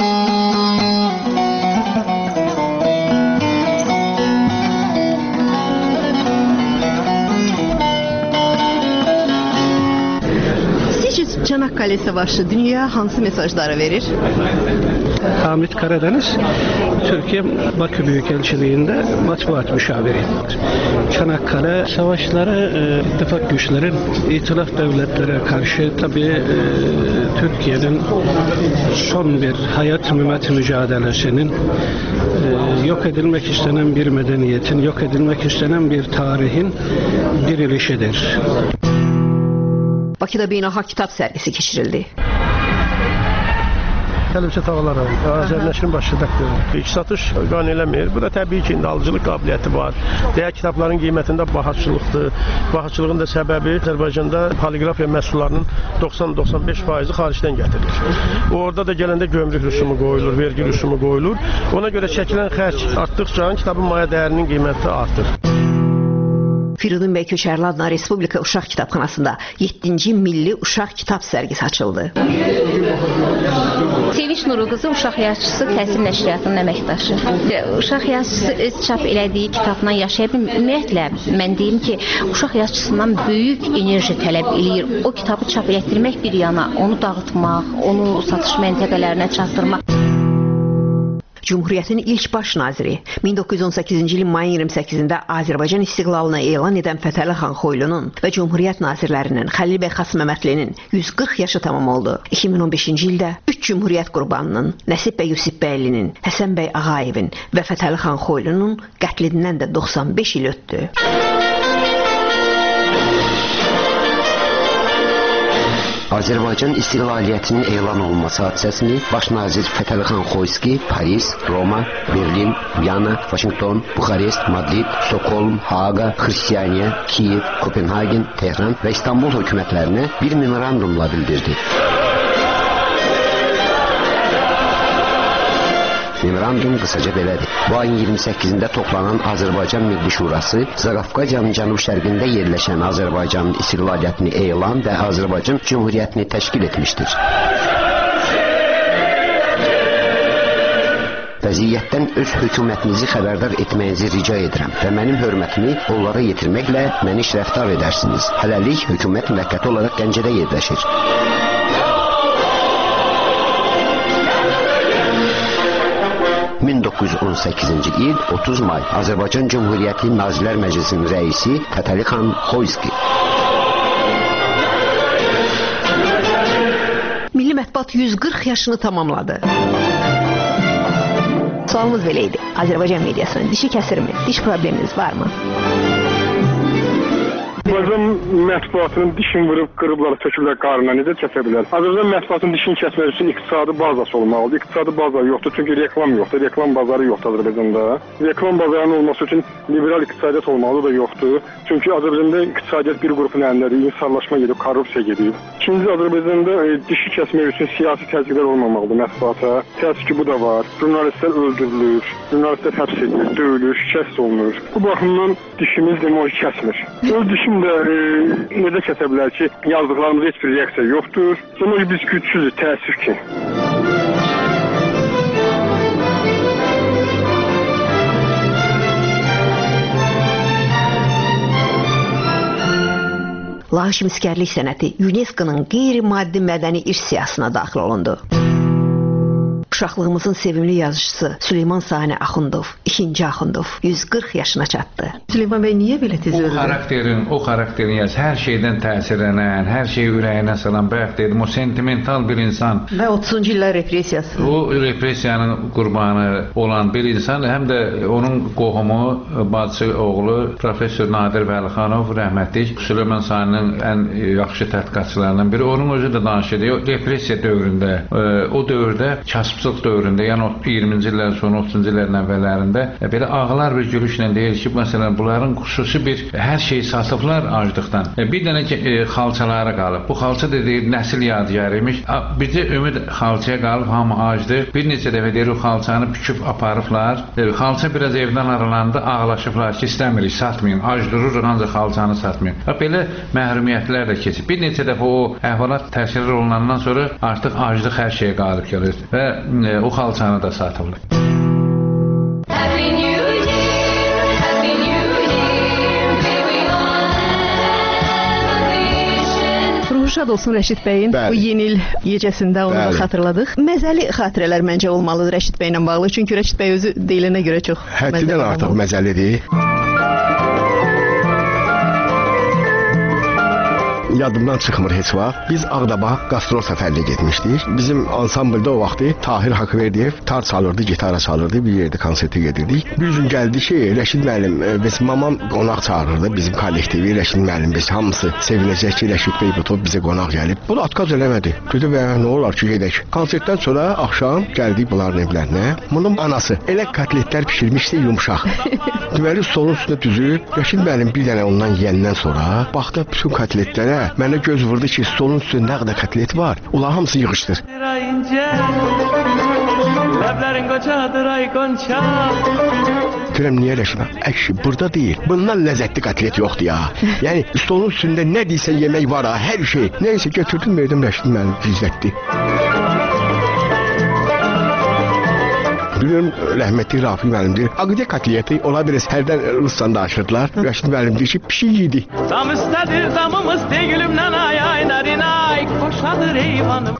Sizcə Çanaqqale Savaşı dünyaya hansı mesajları verir? Hamid Karadeniz, Türkiye Bakü Büyükelçiliğinde matbuat müşaviridir. Çanakkale savaşları e, ittifak güçlerin itilaf devletlere karşı tabii e, Türkiye'nin son bir hayat mümet mücadelesinin e, yok edilmek istenen bir medeniyetin, yok edilmek istenen bir tarihin dirilişidir. Bakıda beynəlxalq kitab sərgisi keçirildi. Tələbçi tağlar Azərnəşrin başı redaktoru. İlk satış qan eləmir. Bu da təbii ki, indi alıcılıq qabiliyyəti var. Digər kitabların qiymətində bahaçılıqdır. Bahaçılığın da səbəbi Azərbaycanda poliqrafiya məhsullarının doxsan doxsan beş faizi xaricdən gətirilir. Orada da gələndə gömrük rüsumu qoyulur, vergi rüsumu qoyulur. Ona görə çəkilən xərc artdıqca kitabın maya dəyərinin qiyməti artır. Firidun bəy Köçərli adına Respublika Uşaq Kitabxanasında yeddinci Milli Uşaq Kitab sərgisi açıldı. Sevinç Nuru qızı uşaq yazıçısı təhsil nəşriyyatının əməkdaşı. Uşaq yazıçısı öz çap elədiyi kitabla yaşaya bilmir. Ümumiyyətlə, mən deyim ki, uşaq yazıçısından böyük enerji tələb eləyir. O kitabı çap elətdirmək bir yana, onu dağıtmaq, onu satış məntəqələrinə çatdırmaq. Cumhuriyyətin ilk baş naziri min doqquz yüz on səkkizinci ilin mayın iyirmi səkkizində Azərbaycan istiqlalını elan edən Fətəli xan Xoylunun və Cumhuriyyət nazirlərinin Xəlil bəy Xasməmmədlinin yüz qırx yaşı tamam oldu. iki min on beşinci ildə üç Cumhuriyyət qurbanının Nəsib bəy Yusifbəylinin, Həsən bəy Ağayevin və Fətəli xan Xoylunun qətlindən də doxsan beş il ötdü. Azərbaycan istiqlaliyyətinin elan olunması hadisəsini baş nazir Fətəli xan Xoyski Paris, Roma, Berlin, Viyana, Vaşinqton, Buxarest, Madrid, Stokholm, Haaqa, Xristianiya, Kiyev, Kopenhagen, Tehran və İstanbul hökumətlərinə bir memorandumla bildirdi. Memorandum qısaca belədir. Bu ayın iyirmi səkkizində toplanan Azərbaycan Milli Şurası Zaqafqaziyanın cənub-şərqində yerləşən Azərbaycanın istiqlaliyyətini elan və Azərbaycan Cumhuriyyətini təşkil etmişdir. Vəziyyətdən öz hökumətinizi xəbərdar etməyinizi rica edirəm və mənim hörmətimi onlara yetirməklə məni şərəfdar edərsiniz. Hələlik hökumət müvəqqəti olaraq Gəncədə yerləşir. min doqquz yüz on səkkizinci il otuz may Azərbaycan Cumhuriyyəti Nazirlər Məclisinin rəisi Fətəli xan Xoyski. Milli mətbuat yüz qırx yaşını tamamladı. Sualımız belə idi. Azərbaycan mediasının dişi kəsirmi? Diş probleminiz varmı? Azərbaycan mətbuatının dişini vurub qırıblar, töküblər qarına necə kəsə bilər? Azərbaycan mətbuatının dişini kəsmək üçün iqtisadi bazası olmalıdır. İqtisadi baza yoxdur, çünki reklam yoxdur. Reklam bazarı yoxdur Azərbaycanda. Reklam bazarının olması üçün liberal iqtisadiyyat olmalı da yoxdur. Çünki Azərbaycanda iqtisadiyyat bir qrupun əlindədir, insanlaşma gedib, korrupsiya gedib. İkinci, Azərbaycanda e, dişi kəsmək üçün siyasi təzyiqlər olmamalıdır mətbuata. Təəssüf ki, bu da var. Jurnalistlər öldürülür, jurnalistlər həbs edilir, döyülür, şikəst olunur. Bu baxımdan dişimiz demək kəsmir. Öz dişim də e, necə kəsə bilər ki, yazdıqlarımızda heç bir reaksiya yoxdur. Demək ki, biz gücsüzük, təəssüf ki. Laçın miskərlik sənəti UNESCO-nun qeyri-maddi mədəni irs siyahısına daxil olundu. Uşaqlığımızın sevimli yazıcısı Süleyman Sani Axundov, ikinci Axundov yüz qırx yaşına çatdı. Süleyman bəy niyə belə tez öldü? O xarakterin, o xarakterin yaz, hər şeydən təsirlənən, hər şeyi ürəyinə salan, bayaq dedim, o sentimental bir insan. Və otuzuncu illər repressiyası. O repressiyanın qurbanı olan bir insan, həm də onun qohumu, bacısı, oğlu Professor Nadir Vəlixanov, rəhmətlik, Süleyman Saninin ən yaxşı tədqiqatçılarından biri. Onun özü də danışırdı. O repressiya dövründə, o dövrdə kasıbçılıq dövründə, yəni iyirminci illərin sonra otuzuncu illərin əvvəllərində belə ağlar və gülüşlə deyir ki, məsələn, bunların xüsusi bir hər şeyi satıblar aclıqdan. Bir dənə xalçalara qalıb. Bu xalça da deyir, nəsil yadigar imiş. Bircə ümid xalçaya qalıb, hamı acdır. Bir neçə dəfə deyir, o xalçanı büküb aparıblar. Xalça biraz evdən aralandı, ağlaşıblar ki, istəmirik, satmayın. Ac dururuq, ancaq xalçanı satmayın. Belə məhrumiyyətlər də keçib. Bir neçə dəfə o əhvalat təşkil olunandan sonra artıq aclıq hər şeyə qalib gəlir və o xalçanı da satılır. Şad olsun Rəşid bəyin Bəli. Bu yeni il gecəsində onu Bəli. Xatırladıq. Məzəli xatirələr məncə olmalıdır Rəşid bəylə bağlı. Çünki Rəşid bəy özü deyilənə görə çox həddindən artıq məzəlidir. yadımdan çıxmır heç vaxt. Biz Ağdaba qastrol səfərinə getmişdik. Bizim ansamblda o vaxtı Tahir Haqverdiyev tar çalırdı, gitara çalırdı. Bir yerdə konsertə gedirdik. Bir gün gəldi ki, Rəşid müəllim, biz mamam qonaq çağırırdı bizim kollektivi. Rəşid müəllim biz hamısı sevinəcək ki, Rəşid bəy bu biz bizə qonaq gəlib. Bu da atqaz eləmədi. Dedi və nə olar ki, gedək. Konsertdən sonra axşam gəldik bunların evlərinə. Bunun anası elə kotletlər bişirmişdi yumşaq. Deməli stolun üstünə düzüb, Rəşid müəllim bir dənə ondan yeyəndən sonra baxdı bütün kotletlərə. Mənə göz vurdu ki, stolun üstündə nə qədər kotlet var. Onlar hamısı yığışdır. Deyirəm, niyə Rəşid? Əşi, burada deyil. Bundan ləzzətli kotlet yoxdur ya. Yəni stolun üstündə nə deyirsən yemək var ha, hər şey. Nəysə götürdüm, verdim Rəşid müəllim izlətdi. Bilirəm, rəhmətli Rafi müəllim deyir, aqdiya kotleti ola bilir, hərdən Ruslan danışırdılar. Rəşid müəllim deyir ki, pişik yedi. Zam istədir, zamımız deyilümdən ay ay narinay, qoşadır eyvanım.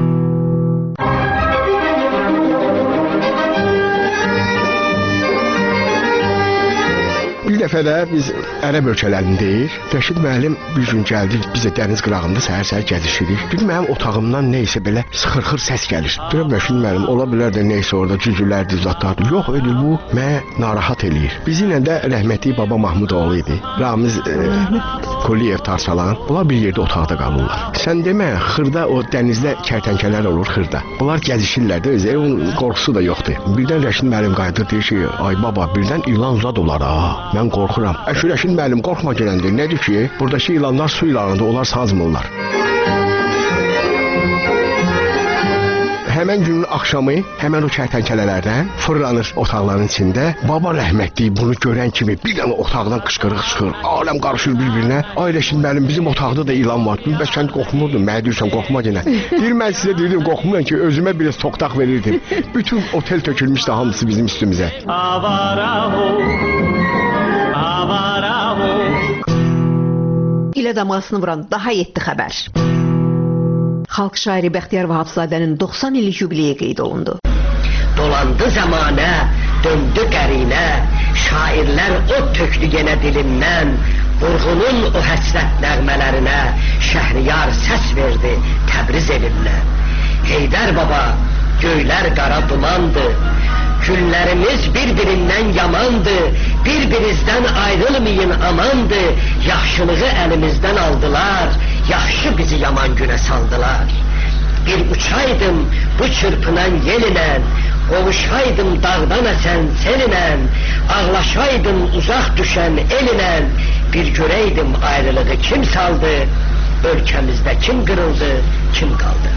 Bir dəfə də biz ərəb ölkələrindəyik. Rəşid müəllim bir gün gəldi, biz də dəniz qırağında səhər-səhər gəzişirik. Bir mənim otağımdan nəysə belə sıxır-xır səs gəlir. Deyirəm, Rəşid müəllim, ola bilər də nəysə orada cüzülərdir, zatlardır. Yox, ödül bu mənə narahat eləyir. Bizimlə də rəhmətli Baba Mahmudoğlu idi. Ramiz e, Kuliyev Tarsalan. Bunlar bir yerdə otaqda qalırlar. Sən demə, xırda o dənizdə kərtənkələr olur xırda. Bunlar gəzişirlər də, özü onun qorxusu da yoxdur. Birdən Rəşid müəllim qayıdır, deyir ki, ay baba, birdən ilan zad olar ha. Mən qorxuram. Əşi Rəşid müəllim qorxma gələndir. Nədir ki, buradakı ilanlar su ilanıdır, onlar sazmırlar. Həmən günün axşamı, həmən o kərtənkələlərdən fırlanır otaqların içində. Baba rəhmətli bunu görən kimi bir dənə otaqdan qışqırıq çıxır. Aləm qarışır bir-birinə. Ay Rəşid müəllim, bizim otaqda da ilan var. Bəs sən qorxmurdun, mənə deyirsən qorxma yenə. Deyir, mən sizə deyirdim, qorxmuram ki, özümə biraz toxtaq verirdim. Bütün otel tökülmüşdü hamısı bizim üstümüzə. İlə damğasını vuran daha yeddi xəbər. Xalq şairi Bəxtiyar Vahabzadənin doxsan illik yubileyi qeyd olundu. Dolandı zamanə, döndü qərinə, şairlər o tökdü yenə dilindən, vurğunun o həsrət nəğmələrinə, Şəhriyar səs verdi Təbriz elindən. Heydər baba, göylər qara dumandı, günlərimiz bir-birindən yamandı, bir-birinizdən ayrılmayın amandı, yaxşılığı əlimizdən aldılar, yaxşı bizi yaman günə saldılar. Bir uçaydım bu çırpınan yelinə, qovuşaydım dağdan əsən selinə, ağlaşaydım uzaq düşən elinə, bir görəydim ayrılığı kim saldı, ölkəmizdə kim qırıldı, kim qaldı.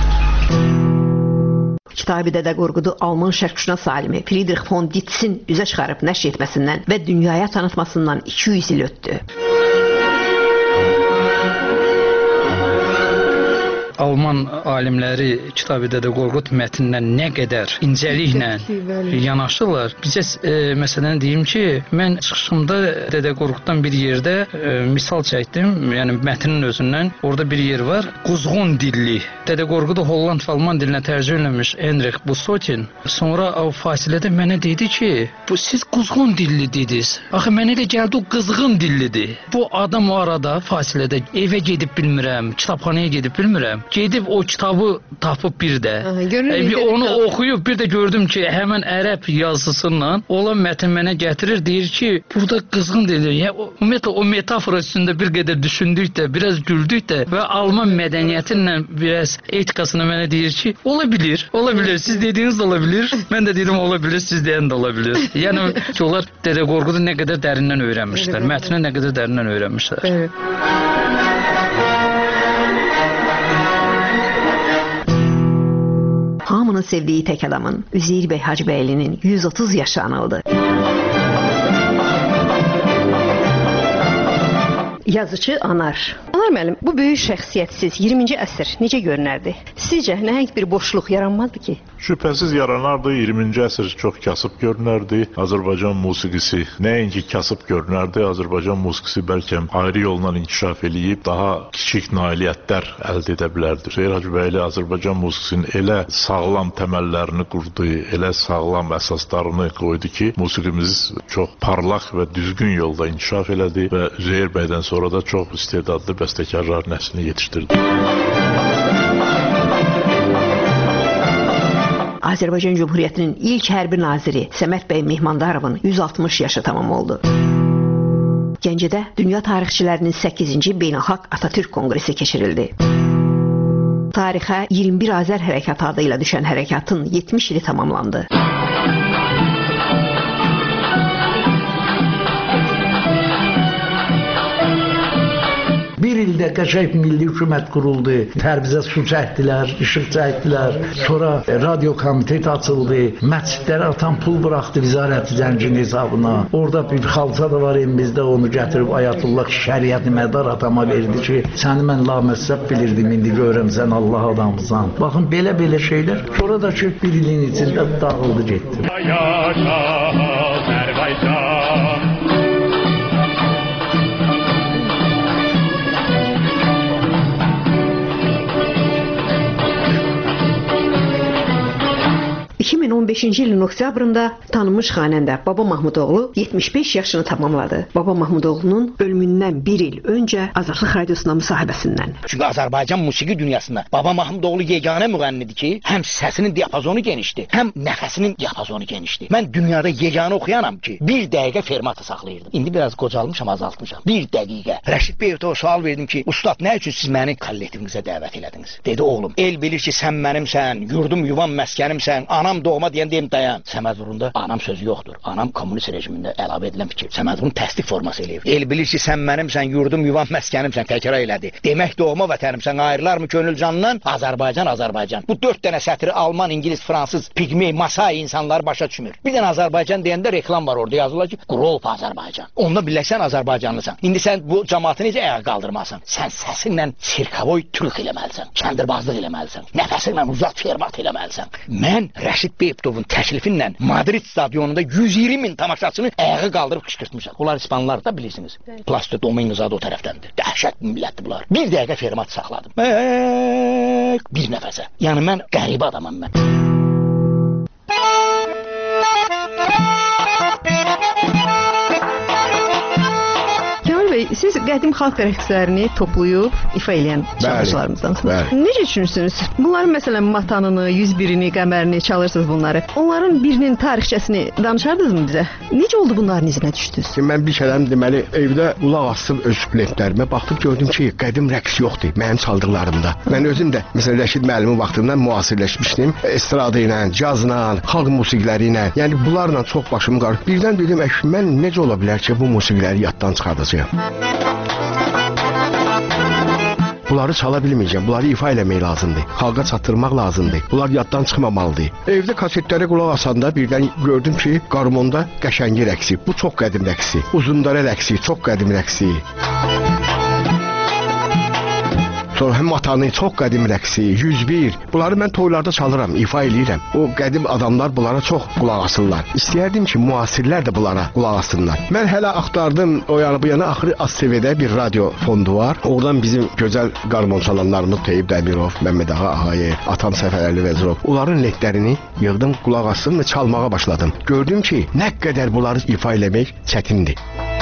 Kitab-ı Dədə Qorqudu Alman şərqşünas alimi Friedrich von Ditzin üzə çıxarıb nəşr etməsindən və dünyaya tanıtmasından iki yüz il ötdü. Alman alimləri Kitab-ı Dədə Qorqud mətnindən nə qədər incəliklə yanaşırlar. Bizə e, məsələn deyim ki, mən çıxışımda Dədə Qorquddan bir yerdə e, misal çəkdim, yəni mətnin özündən. Orada bir yer var, quzğun dilli. Dədə Qorqudu Holland və Alman dilinə tərcümə etmiş Enrich Busotin. Sonra o fasilədə mənə dedi ki, bu siz quzğun dilli dediniz. Axı mənə elə gəldi o qızğın dillidir. Bu adam o arada fasilədə evə gedib bilmirəm, kitabxanaya gedib bilmirəm. Gedib o kitabı tapıb bir də. Aha, e, onu kitab. Oxuyub bir də gördüm ki, həmən ərəb yazısından olan mətn mənə gətirir, deyir ki, burada qızğın deyilir. Yəni, ümumiyyətlə o metafora üstündə bir qədər düşündük də, biraz güldük də və Alman mədəniyyətinlə biraz etikasını mənə deyir ki, ola bilir, ola bilir. Siz dediyiniz də ola bilir. Mən də dedim ola bilir, siz deyən də ola bilir. Yəni onlar Dədə Qorqudu nə qədər dərindən öyrənmişlər, mətni nə qədər dərindən öyrənmişlər. Evet. Hamının sevdiyi tək adamın Üzeyir bəy Hacıbəylinin yüz otuz yaşı anıldı. Yazıcı Anar. Anar müəllim, bu böyük şəxsiyyətsiz iyirminci əsr necə görünərdi? Sizcə nəhəng bir boşluq yaranmadı ki? Şübhəsiz yaranardı. iyirminci əsr çox kasıb görünərdi. Azərbaycan musiqisi nəinki kasıb görünərdi, Azərbaycan musiqisi bəlkə ayrı yolla inkişaf eləyib daha kiçik nailiyyətlər əldə edə bilərdi. Üzeyir Hacıbəyli Azərbaycan musiqisinin elə sağlam təməllərini qurdu, elə sağlam əsaslarını qoydu ki, musiqimiz çox parlaq və düzgün yolda inkişaf elədi və Üzeyir bəydən sonra da çox istedadlı bəstəkarlar bəstəkarlar nəslini yetişdirdi. Azərbaycan Cümhuriyyətinin ilk hərbi naziri Səməd bəy Mehmandarovun yüz altmış yaşı tamam oldu. Gəncədə dünya tarixçilərinin səkkizinci Beynəlxalq Atatürk Konqresi keçirildi. Tarixə iyirmi bir Azər Hərəkatı adı ilə düşən hərəkatın yetmiş ili tamamlandı. Bir ildə qəşəng milli hökumət quruldu. Tərbizə su çəkdilər, işıq çəkdilər. Sonra radio komitet açıldı. Məscidlərə atan pul buraxdı Vizarəti Zəngin hesabına. Orada bir xalça da var elimizdə, onu gətirib Ayətullah Şəriət Mədar atama verdi ki, səni mən laməssəb bilirdim, indi görürəm sən Allah adamısan. Baxın, belə-belə şeylər. Sonra da ki, bir ilin içində dağıldı getdi. iki min on beşinci ilin oktyabrında tanınmış xanəndə Baba Mahmudoğlu yetmiş beş yaşını tamamladı. Baba Mahmudoğlu'nun ölümündən bir il öncə Azadlıq Radiosuna müsahibəsindən. Çünki Azərbaycan musiqi dünyasında Baba Mahmudoğlu yeganə müğənnidir ki, həm səsinin diapazonu genişdir, həm nəfəsinin diapazonu genişdir. Mən dünyada yeganə oxuyanam ki, bir dəqiqə fermatı saxlayırdım. İndi biraz qocalmışam, azaltmışam. Bir dəqiqə. Rəşid Beyevdə o sual verdim ki, ustad, nə üçün siz məni kollektivinizə dəvət elədiniz? Dedi, oğlum, el bilir ki, sən mənimsən, yurdum, yuvam, məskənimsən, anam doğma deyən deyim dayan. Səməd Vurunda anam sözü yoxdur. Anam kommunist rejimində əlavə edilən fikir. Səməd Vurun təsdiq forması eləyir. El bilir ki, sən mənimsən, yurdum, yuvam, məskənimsən, təkrar elədi. Demək doğma vətənimsən, ayrılar mı könül canından? Azərbaycan, Azərbaycan. Bu dörd dənə sətri Alman, İngilis, Fransız, Pigmey, Masai insanları başa düşmür. Bir dənə Azərbaycan deyəndə reklam var orada, yazılır ki, Qrolp Azərbaycan. Onunla birləşsən Azərbaycanlısan. İndi sən bu cəmaatı necə ayağa qaldırmasan? Sən səsinlə sirkavoy türk eləməlisən, kəndirbazlıq eləməlisən, nəfəsinlə uzat fermat eləməlisən. Mən Rəşid Beyevdovun təklifinlə Madrid stadionunda yüz iyirmi min tamaşaçını ayağa qaldırıb qışqırtmışam. Bunlar İspanlılar da bilirsiniz. Plasto Domingos adı o tərəfdəndir. Dəhşət millətdir bunlar. Bir dəqiqə fermat saxladım. Bir nəfəsə. Yəni mən qəribə adamam mən. Siz qədim xalq rəqslərini toplayıb ifa edən şarkıcılarımızdansınız. Necə düşünürsünüz? Bunların məsələn matanını, yüz birini, qəmərini çalırsınız bunları. Onların birinin tarixçəsini danışardınızmı bizə? Necə oldu bunların izinə düşdünüz? Mən bir kələm deməli evdə qulaq asıb öz lentlərimə baxdım, gördüm ki, qədim rəqs yoxdur mənim çaldıqlarımda. Mən özüm də məsələn Rəşid müəllimin vaxtından müasirləşmişdim. Estrada ilə, cazla, xalq musiqiləri ilə, yəni bunlarla çox başım qarışdı. Birdən dedim, mən necə ola bilər ki, bu musiqiləri yaddan çıxardacağam? Bunları çala bilməyəcəm, bunları ifa eləmək lazımdır. Xalqa çatdırmaq lazımdır. Bunlar yaddan çıxmamalıdır. Evdə kasetlərə qulaq asanda birdən gördüm ki, qarmonda qəşəngi rəqsi. Bu çox qədim rəqsi. Uzundara rəqsi, çox qədim rəqsi. Sonra həm matanı, çox qədim rəqsi, yüz bir. Bunları mən toylarda çalıram, ifa eləyirəm. O qədim adamlar bunlara çox qulaq asırlar. İstəyərdim ki, müasirlər də bunlara qulaq asınlar. Mən hələ axtardım, o yana bu yana, axırı A S T V-də bir radio fondu var. Oradan bizim gözəl qarmon çalanlarımız Teyyib Dəmirov, Məmməd Ağa Ağayev, Atam Səfərəli Vəzirov. Onların lentlərini yığdım, qulaq asdım və çalmağa başladım. Gördüm ki, nə qədər bunları ifa eləmək çətindir.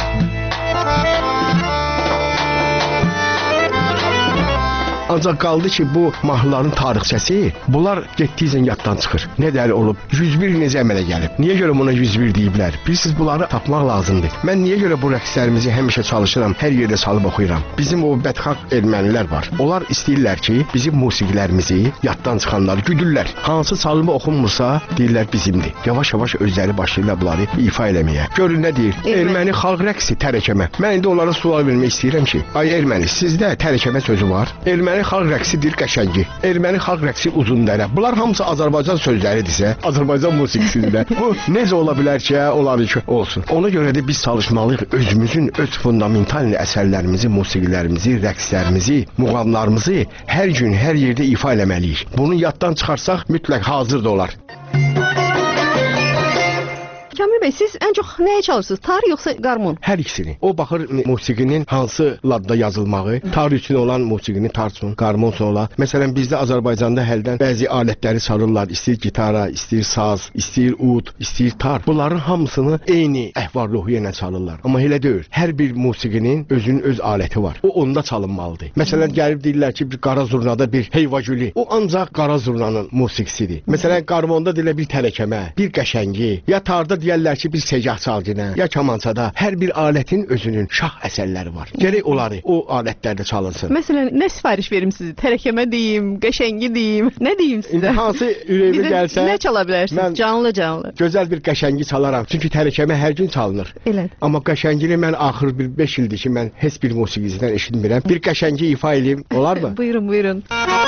Ancaq qaldı ki, bu mahnıların tarixçəsi, bunlar getdikcə yaddan çıxır. Nə dəli olub, yüz bir necə əmələ gəlib? Niyə görə buna yüz bir deyiblər? Bilirsiniz, bunları tapmaq lazımdır. Mən niyə görə bu rəqslərimizi həmişə çalışıram, hər yerdə salıb oxuyuram? Bizim o bədxaq ermənilər var. Onlar istəyirlər ki, bizim musiqilərimizi yaddan çıxanlar güdürlər. Hansı çalımı oxunmursa, deyirlər bizimdir. Yavaş-yavaş özləri başlayırlar bunları ifa eləməyə. Görün nə deyir? Erməni xalq rəqsi tərəkəmə. Mən indi onlara sual vermək istəyirəm ki, ay erməni, sizdə tərəkəmə sözü var? Erməni xalq rəqsidir qəşəngi. Erməni xalq rəqsi uzundərə. Bunlar hamısı Azərbaycan sözləridirsə, Azərbaycan musiqisidir. Bu necə ola bilər ki, onları ki olsun. Ona görə də biz çalışmalıyıq özümüzün öz fundamental əsərlərimizi, musiqilərimizi, rəqslərimizi, muğamlarımızı hər gün, hər yerdə ifa eləməliyik. Bunu yaddan çıxarsaq mütləq hazır da olar. Kamil bəy, siz ən çox nəyə çalışırsınız? Tar yoxsa qarmon? Hər ikisini. O baxır musiqinin hansı ladda yazılmağı, tar üçün olan musiqini tar üçün, qarmon üçün olan. Məsələn, bizdə Azərbaycanda həldən bəzi alətləri çalırlar. İstəyir gitara, istəyir saz, istəyir ud, istəyir tar. Bunların hamısını eyni əhval-ruhiyyə ilə çalırlar. Amma elə deyil. Hər bir musiqinin özünün öz aləti var. O onda çalınmalıdır. Məsələn, gəlib deyirlər ki, bir qara zurnada bir heyvagülü. O ancaq qara zurnanın musiqisidir. Məsələn, qarmonda deyirlər bir tərəkəmə, bir qəşəngi. Ya tarda deyirlər ki, bir segah çalgınə, ya kamançada. Hər bir alətin özünün şah əsərləri var. Gərək onları o alətlərdə çalınsın. Məsələn, nə sifariş verim sizə? Tərəkəmə deyim, qəşəngi deyim, nə deyim sizə? İndi hansı ürəyimə gəlsə, nə çala bilərsiniz? Canlı canlı. Gözəl bir qəşəngi çalaram. Çünki tərəkəmə hər gün çalınır. Elə. Amma qəşəngini mən axır bir beş ildir ki, mən heç bir musiqiciden eşitmirəm. Bir qəşəngi ifa edeyim, olarmı? Buyurun, buyurun.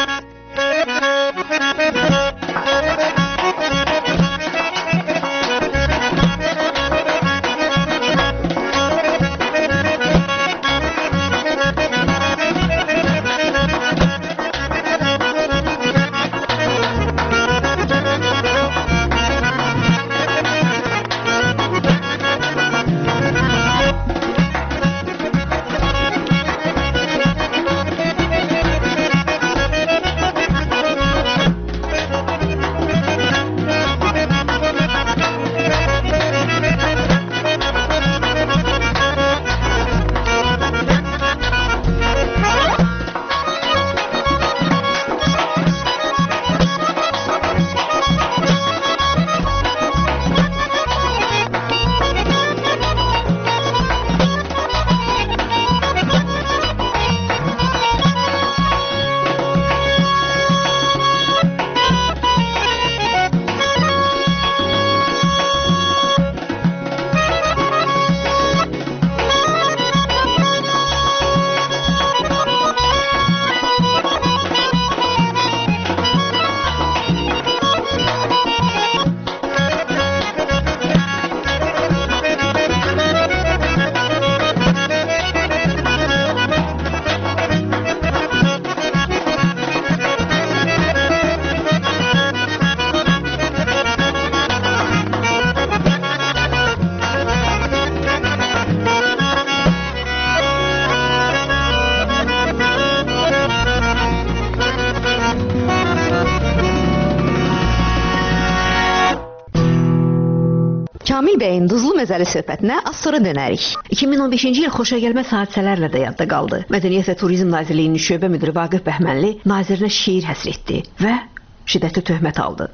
Kamil bəyin duzlu məzəli söhbətinə az sonra dönərik. iki min on beşinci il xoşagəlməz hadisələrlə də yadda qaldı. Mədəniyyət və Turizm Nazirliyinin şöbə müdiri Vaqif Bəhmənli nazirinə şeir həsr etdi və şiddətli töhmət aldı.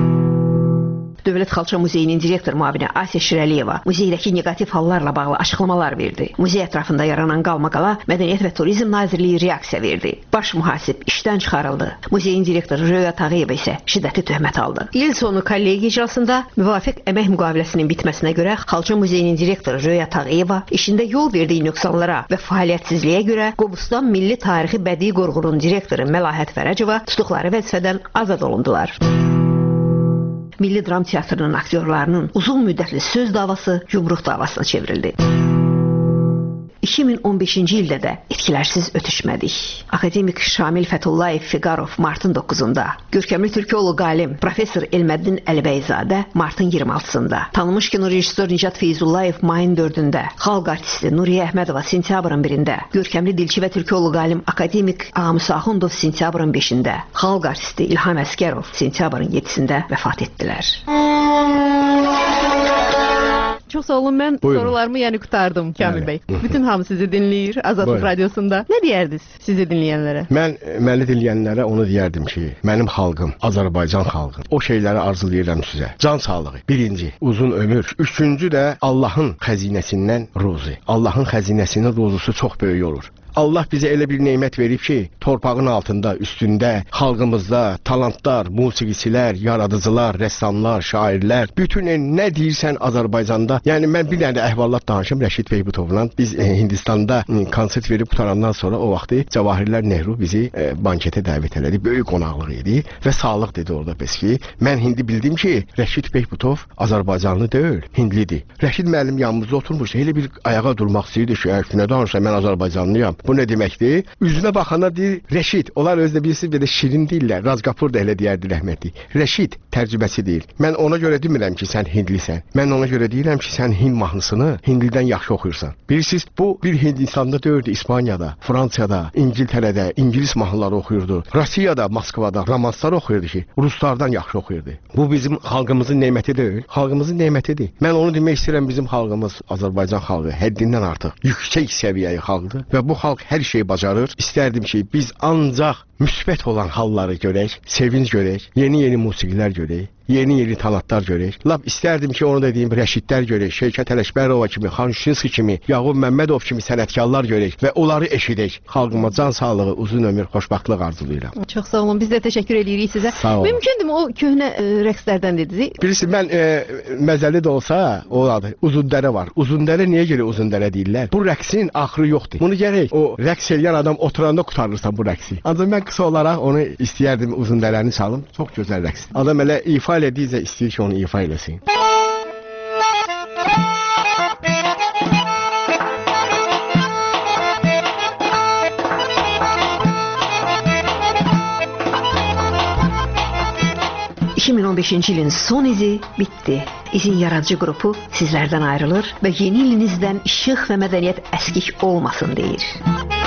Dövlət Xalça Muzeyinin direktor müavini Asiya Şirəliyeva muzeydəki negativ hallarla bağlı açıqlamalar verdi. Muzey ətrafında yaranan qalmaqala Mədəniyyət və Turizm Nazirliyi reaksiya verdi. Baş mühasib işdən çıxarıldı. Muzeyin direktoru Röya Tağıyeva isə şiddətli töhmət aldı. İl sonu kollegiya iclasında müvafiq əmək müqaviləsinin bitməsinə görə Xalça Muzeyinin direktoru Röya Tağıyeva işində yol verdiyi nöqsanlara və fəaliyyətsizliyə görə Qobustan Milli Tarixi Bədii Qorğunun direktoru Məlahət Fərəcova tutuqları vəzifədən azad olundular. Milli Dram Teatrının aktyorlarının uzun müddətli söz davası yumruq davasına çevrildi. iki min on beşinci ildə də etkilərsiz ötüşmədik. Akademik Şamil Fətullayev Fiqarov martın doqquzunda, görkəmli türkoloq alim professor Elməddin Əlibəyzadə martın iyirmi altısında, tanınmış kino rejissor Nicat Feyzullayev mayın dördündə, xalq artisti Nuriyə Əhmədova sentyabrın birində, görkəmli dilçi və türkoloq alim akademik Ağamus Axundov sentyabrın beşində, xalq artisti İlham Əskərov sentyabrın yedisində vəfat etdilər. Çox sağ olun, mən Buyurun. sorularımı yəni qutardım Kamil bəy. Bütün hamı sizi dinləyir Azadlıq Buyurun. Radiosunda. Nə deyərdiniz sizi dinləyənlərə? Mən məni dinləyənlərə onu deyərdim ki, mənim xalqım, Azərbaycan xalqım, o şeyləri arzulayıram sizə. Can sağlığı, birinci, uzun ömür. Üçüncü də Allahın xəzinəsindən ruzi. Allahın xəzinəsinin ruzusu çox böyük olur. Allah bizə elə bir nemət verib ki, torpağın altında, üstündə, xalqımızda talantlar, musiqiçilər, yaradıcılar, rəssamlar, şairlər, bütün nə deyirsən Azərbaycanda. Yəni mən bir dənə əhvalat danışım Rəşid Beybutovla. Biz e, Hindistanda e, konsert verib qutarandan sonra o vaxtı Cavahirlər Nehru bizi e, banketə dəvət elədi. Böyük qonaqlıq idi və sağlıq dedi orada bəs ki, mən hindi bildim ki, Rəşid Beybutov Azərbaycanlı deyil, hindlidir. Rəşid müəllim yanımızda oturmuş, elə bir ayağa durmaq istəyirdi ki, nə danışsa mən Azərbaycanlıyam. Bu nə deməkdir? Üzünə baxana deyir Rəşid. Onlar özdə bilirsiniz belə şirin deyirlər. Razqapur da elə deyərdi rəhmətli. Rəşid tərcüməsi deyil. Mən ona görə demirəm ki, sən hindlisən. Mən ona görə deyirəm ki, sən Hind mahnısını hindlidən yaxşı oxuyursan. Bilirsiniz, bu bir Hindistanda deyildi, İspaniyada, Fransiyada, İngiltərədə ingilis mahnıları oxuyurdu. Rusiyada, Moskvada romanslar oxuyurdu ki, ruslardan yaxşı oxuyurdu. Bu bizim xalqımızın neməti deyil, xalqımızın nemətidir. Mən onu demək istəyirəm, bizim xalqımız Azərbaycan xalqı həddindən artıq yüksək səviyyəli xalqdır və bu xalq hər şeyi bacarır. İstərdim ki, biz ancaq müsbət olan halları görək, sevinç görək, yeni-yeni musiqilər görək, yeni-yeni talatlar görək. Lap istərdim ki, onu dediyim Rəşidlər görək, Şevkət Ələkbərova kimi, Xan Şuşinski kimi, Yaqub Məmmədov kimi sənətkarlar görək və onları eşidək. Xalqıma can sağlığı, uzun ömür, xoşbəxtlıq arzulayıram. Çox sağ olun. Biz də təşəkkür edirik sizə. Mümkündürmü o köhnə e, rəqslərdən dediniz? Bilirsiniz, mən e, məzəli də olsa, o adı Uzundərə var. Uzundərə niyə görə Uzundərə deyirlər? Bu rəqsin axırı yoxdur. Bunu gərək o rəqs eləyən adam oturanda qurtarırsan bu rəqsi. Ancaq mən qısa olaraq onu istəyərdim Uzundərəni çalım. Çox gözəl rəqs. Adam elə ifa elədiyicə istəyir ki, onu ifa eləsin. iki min on beşinci ilin son izi bitdi. İzin yaradıcı qrupu sizlərdən ayrılır və yeni ilinizdən işıq və mədəniyyət əskik olmasın deyir.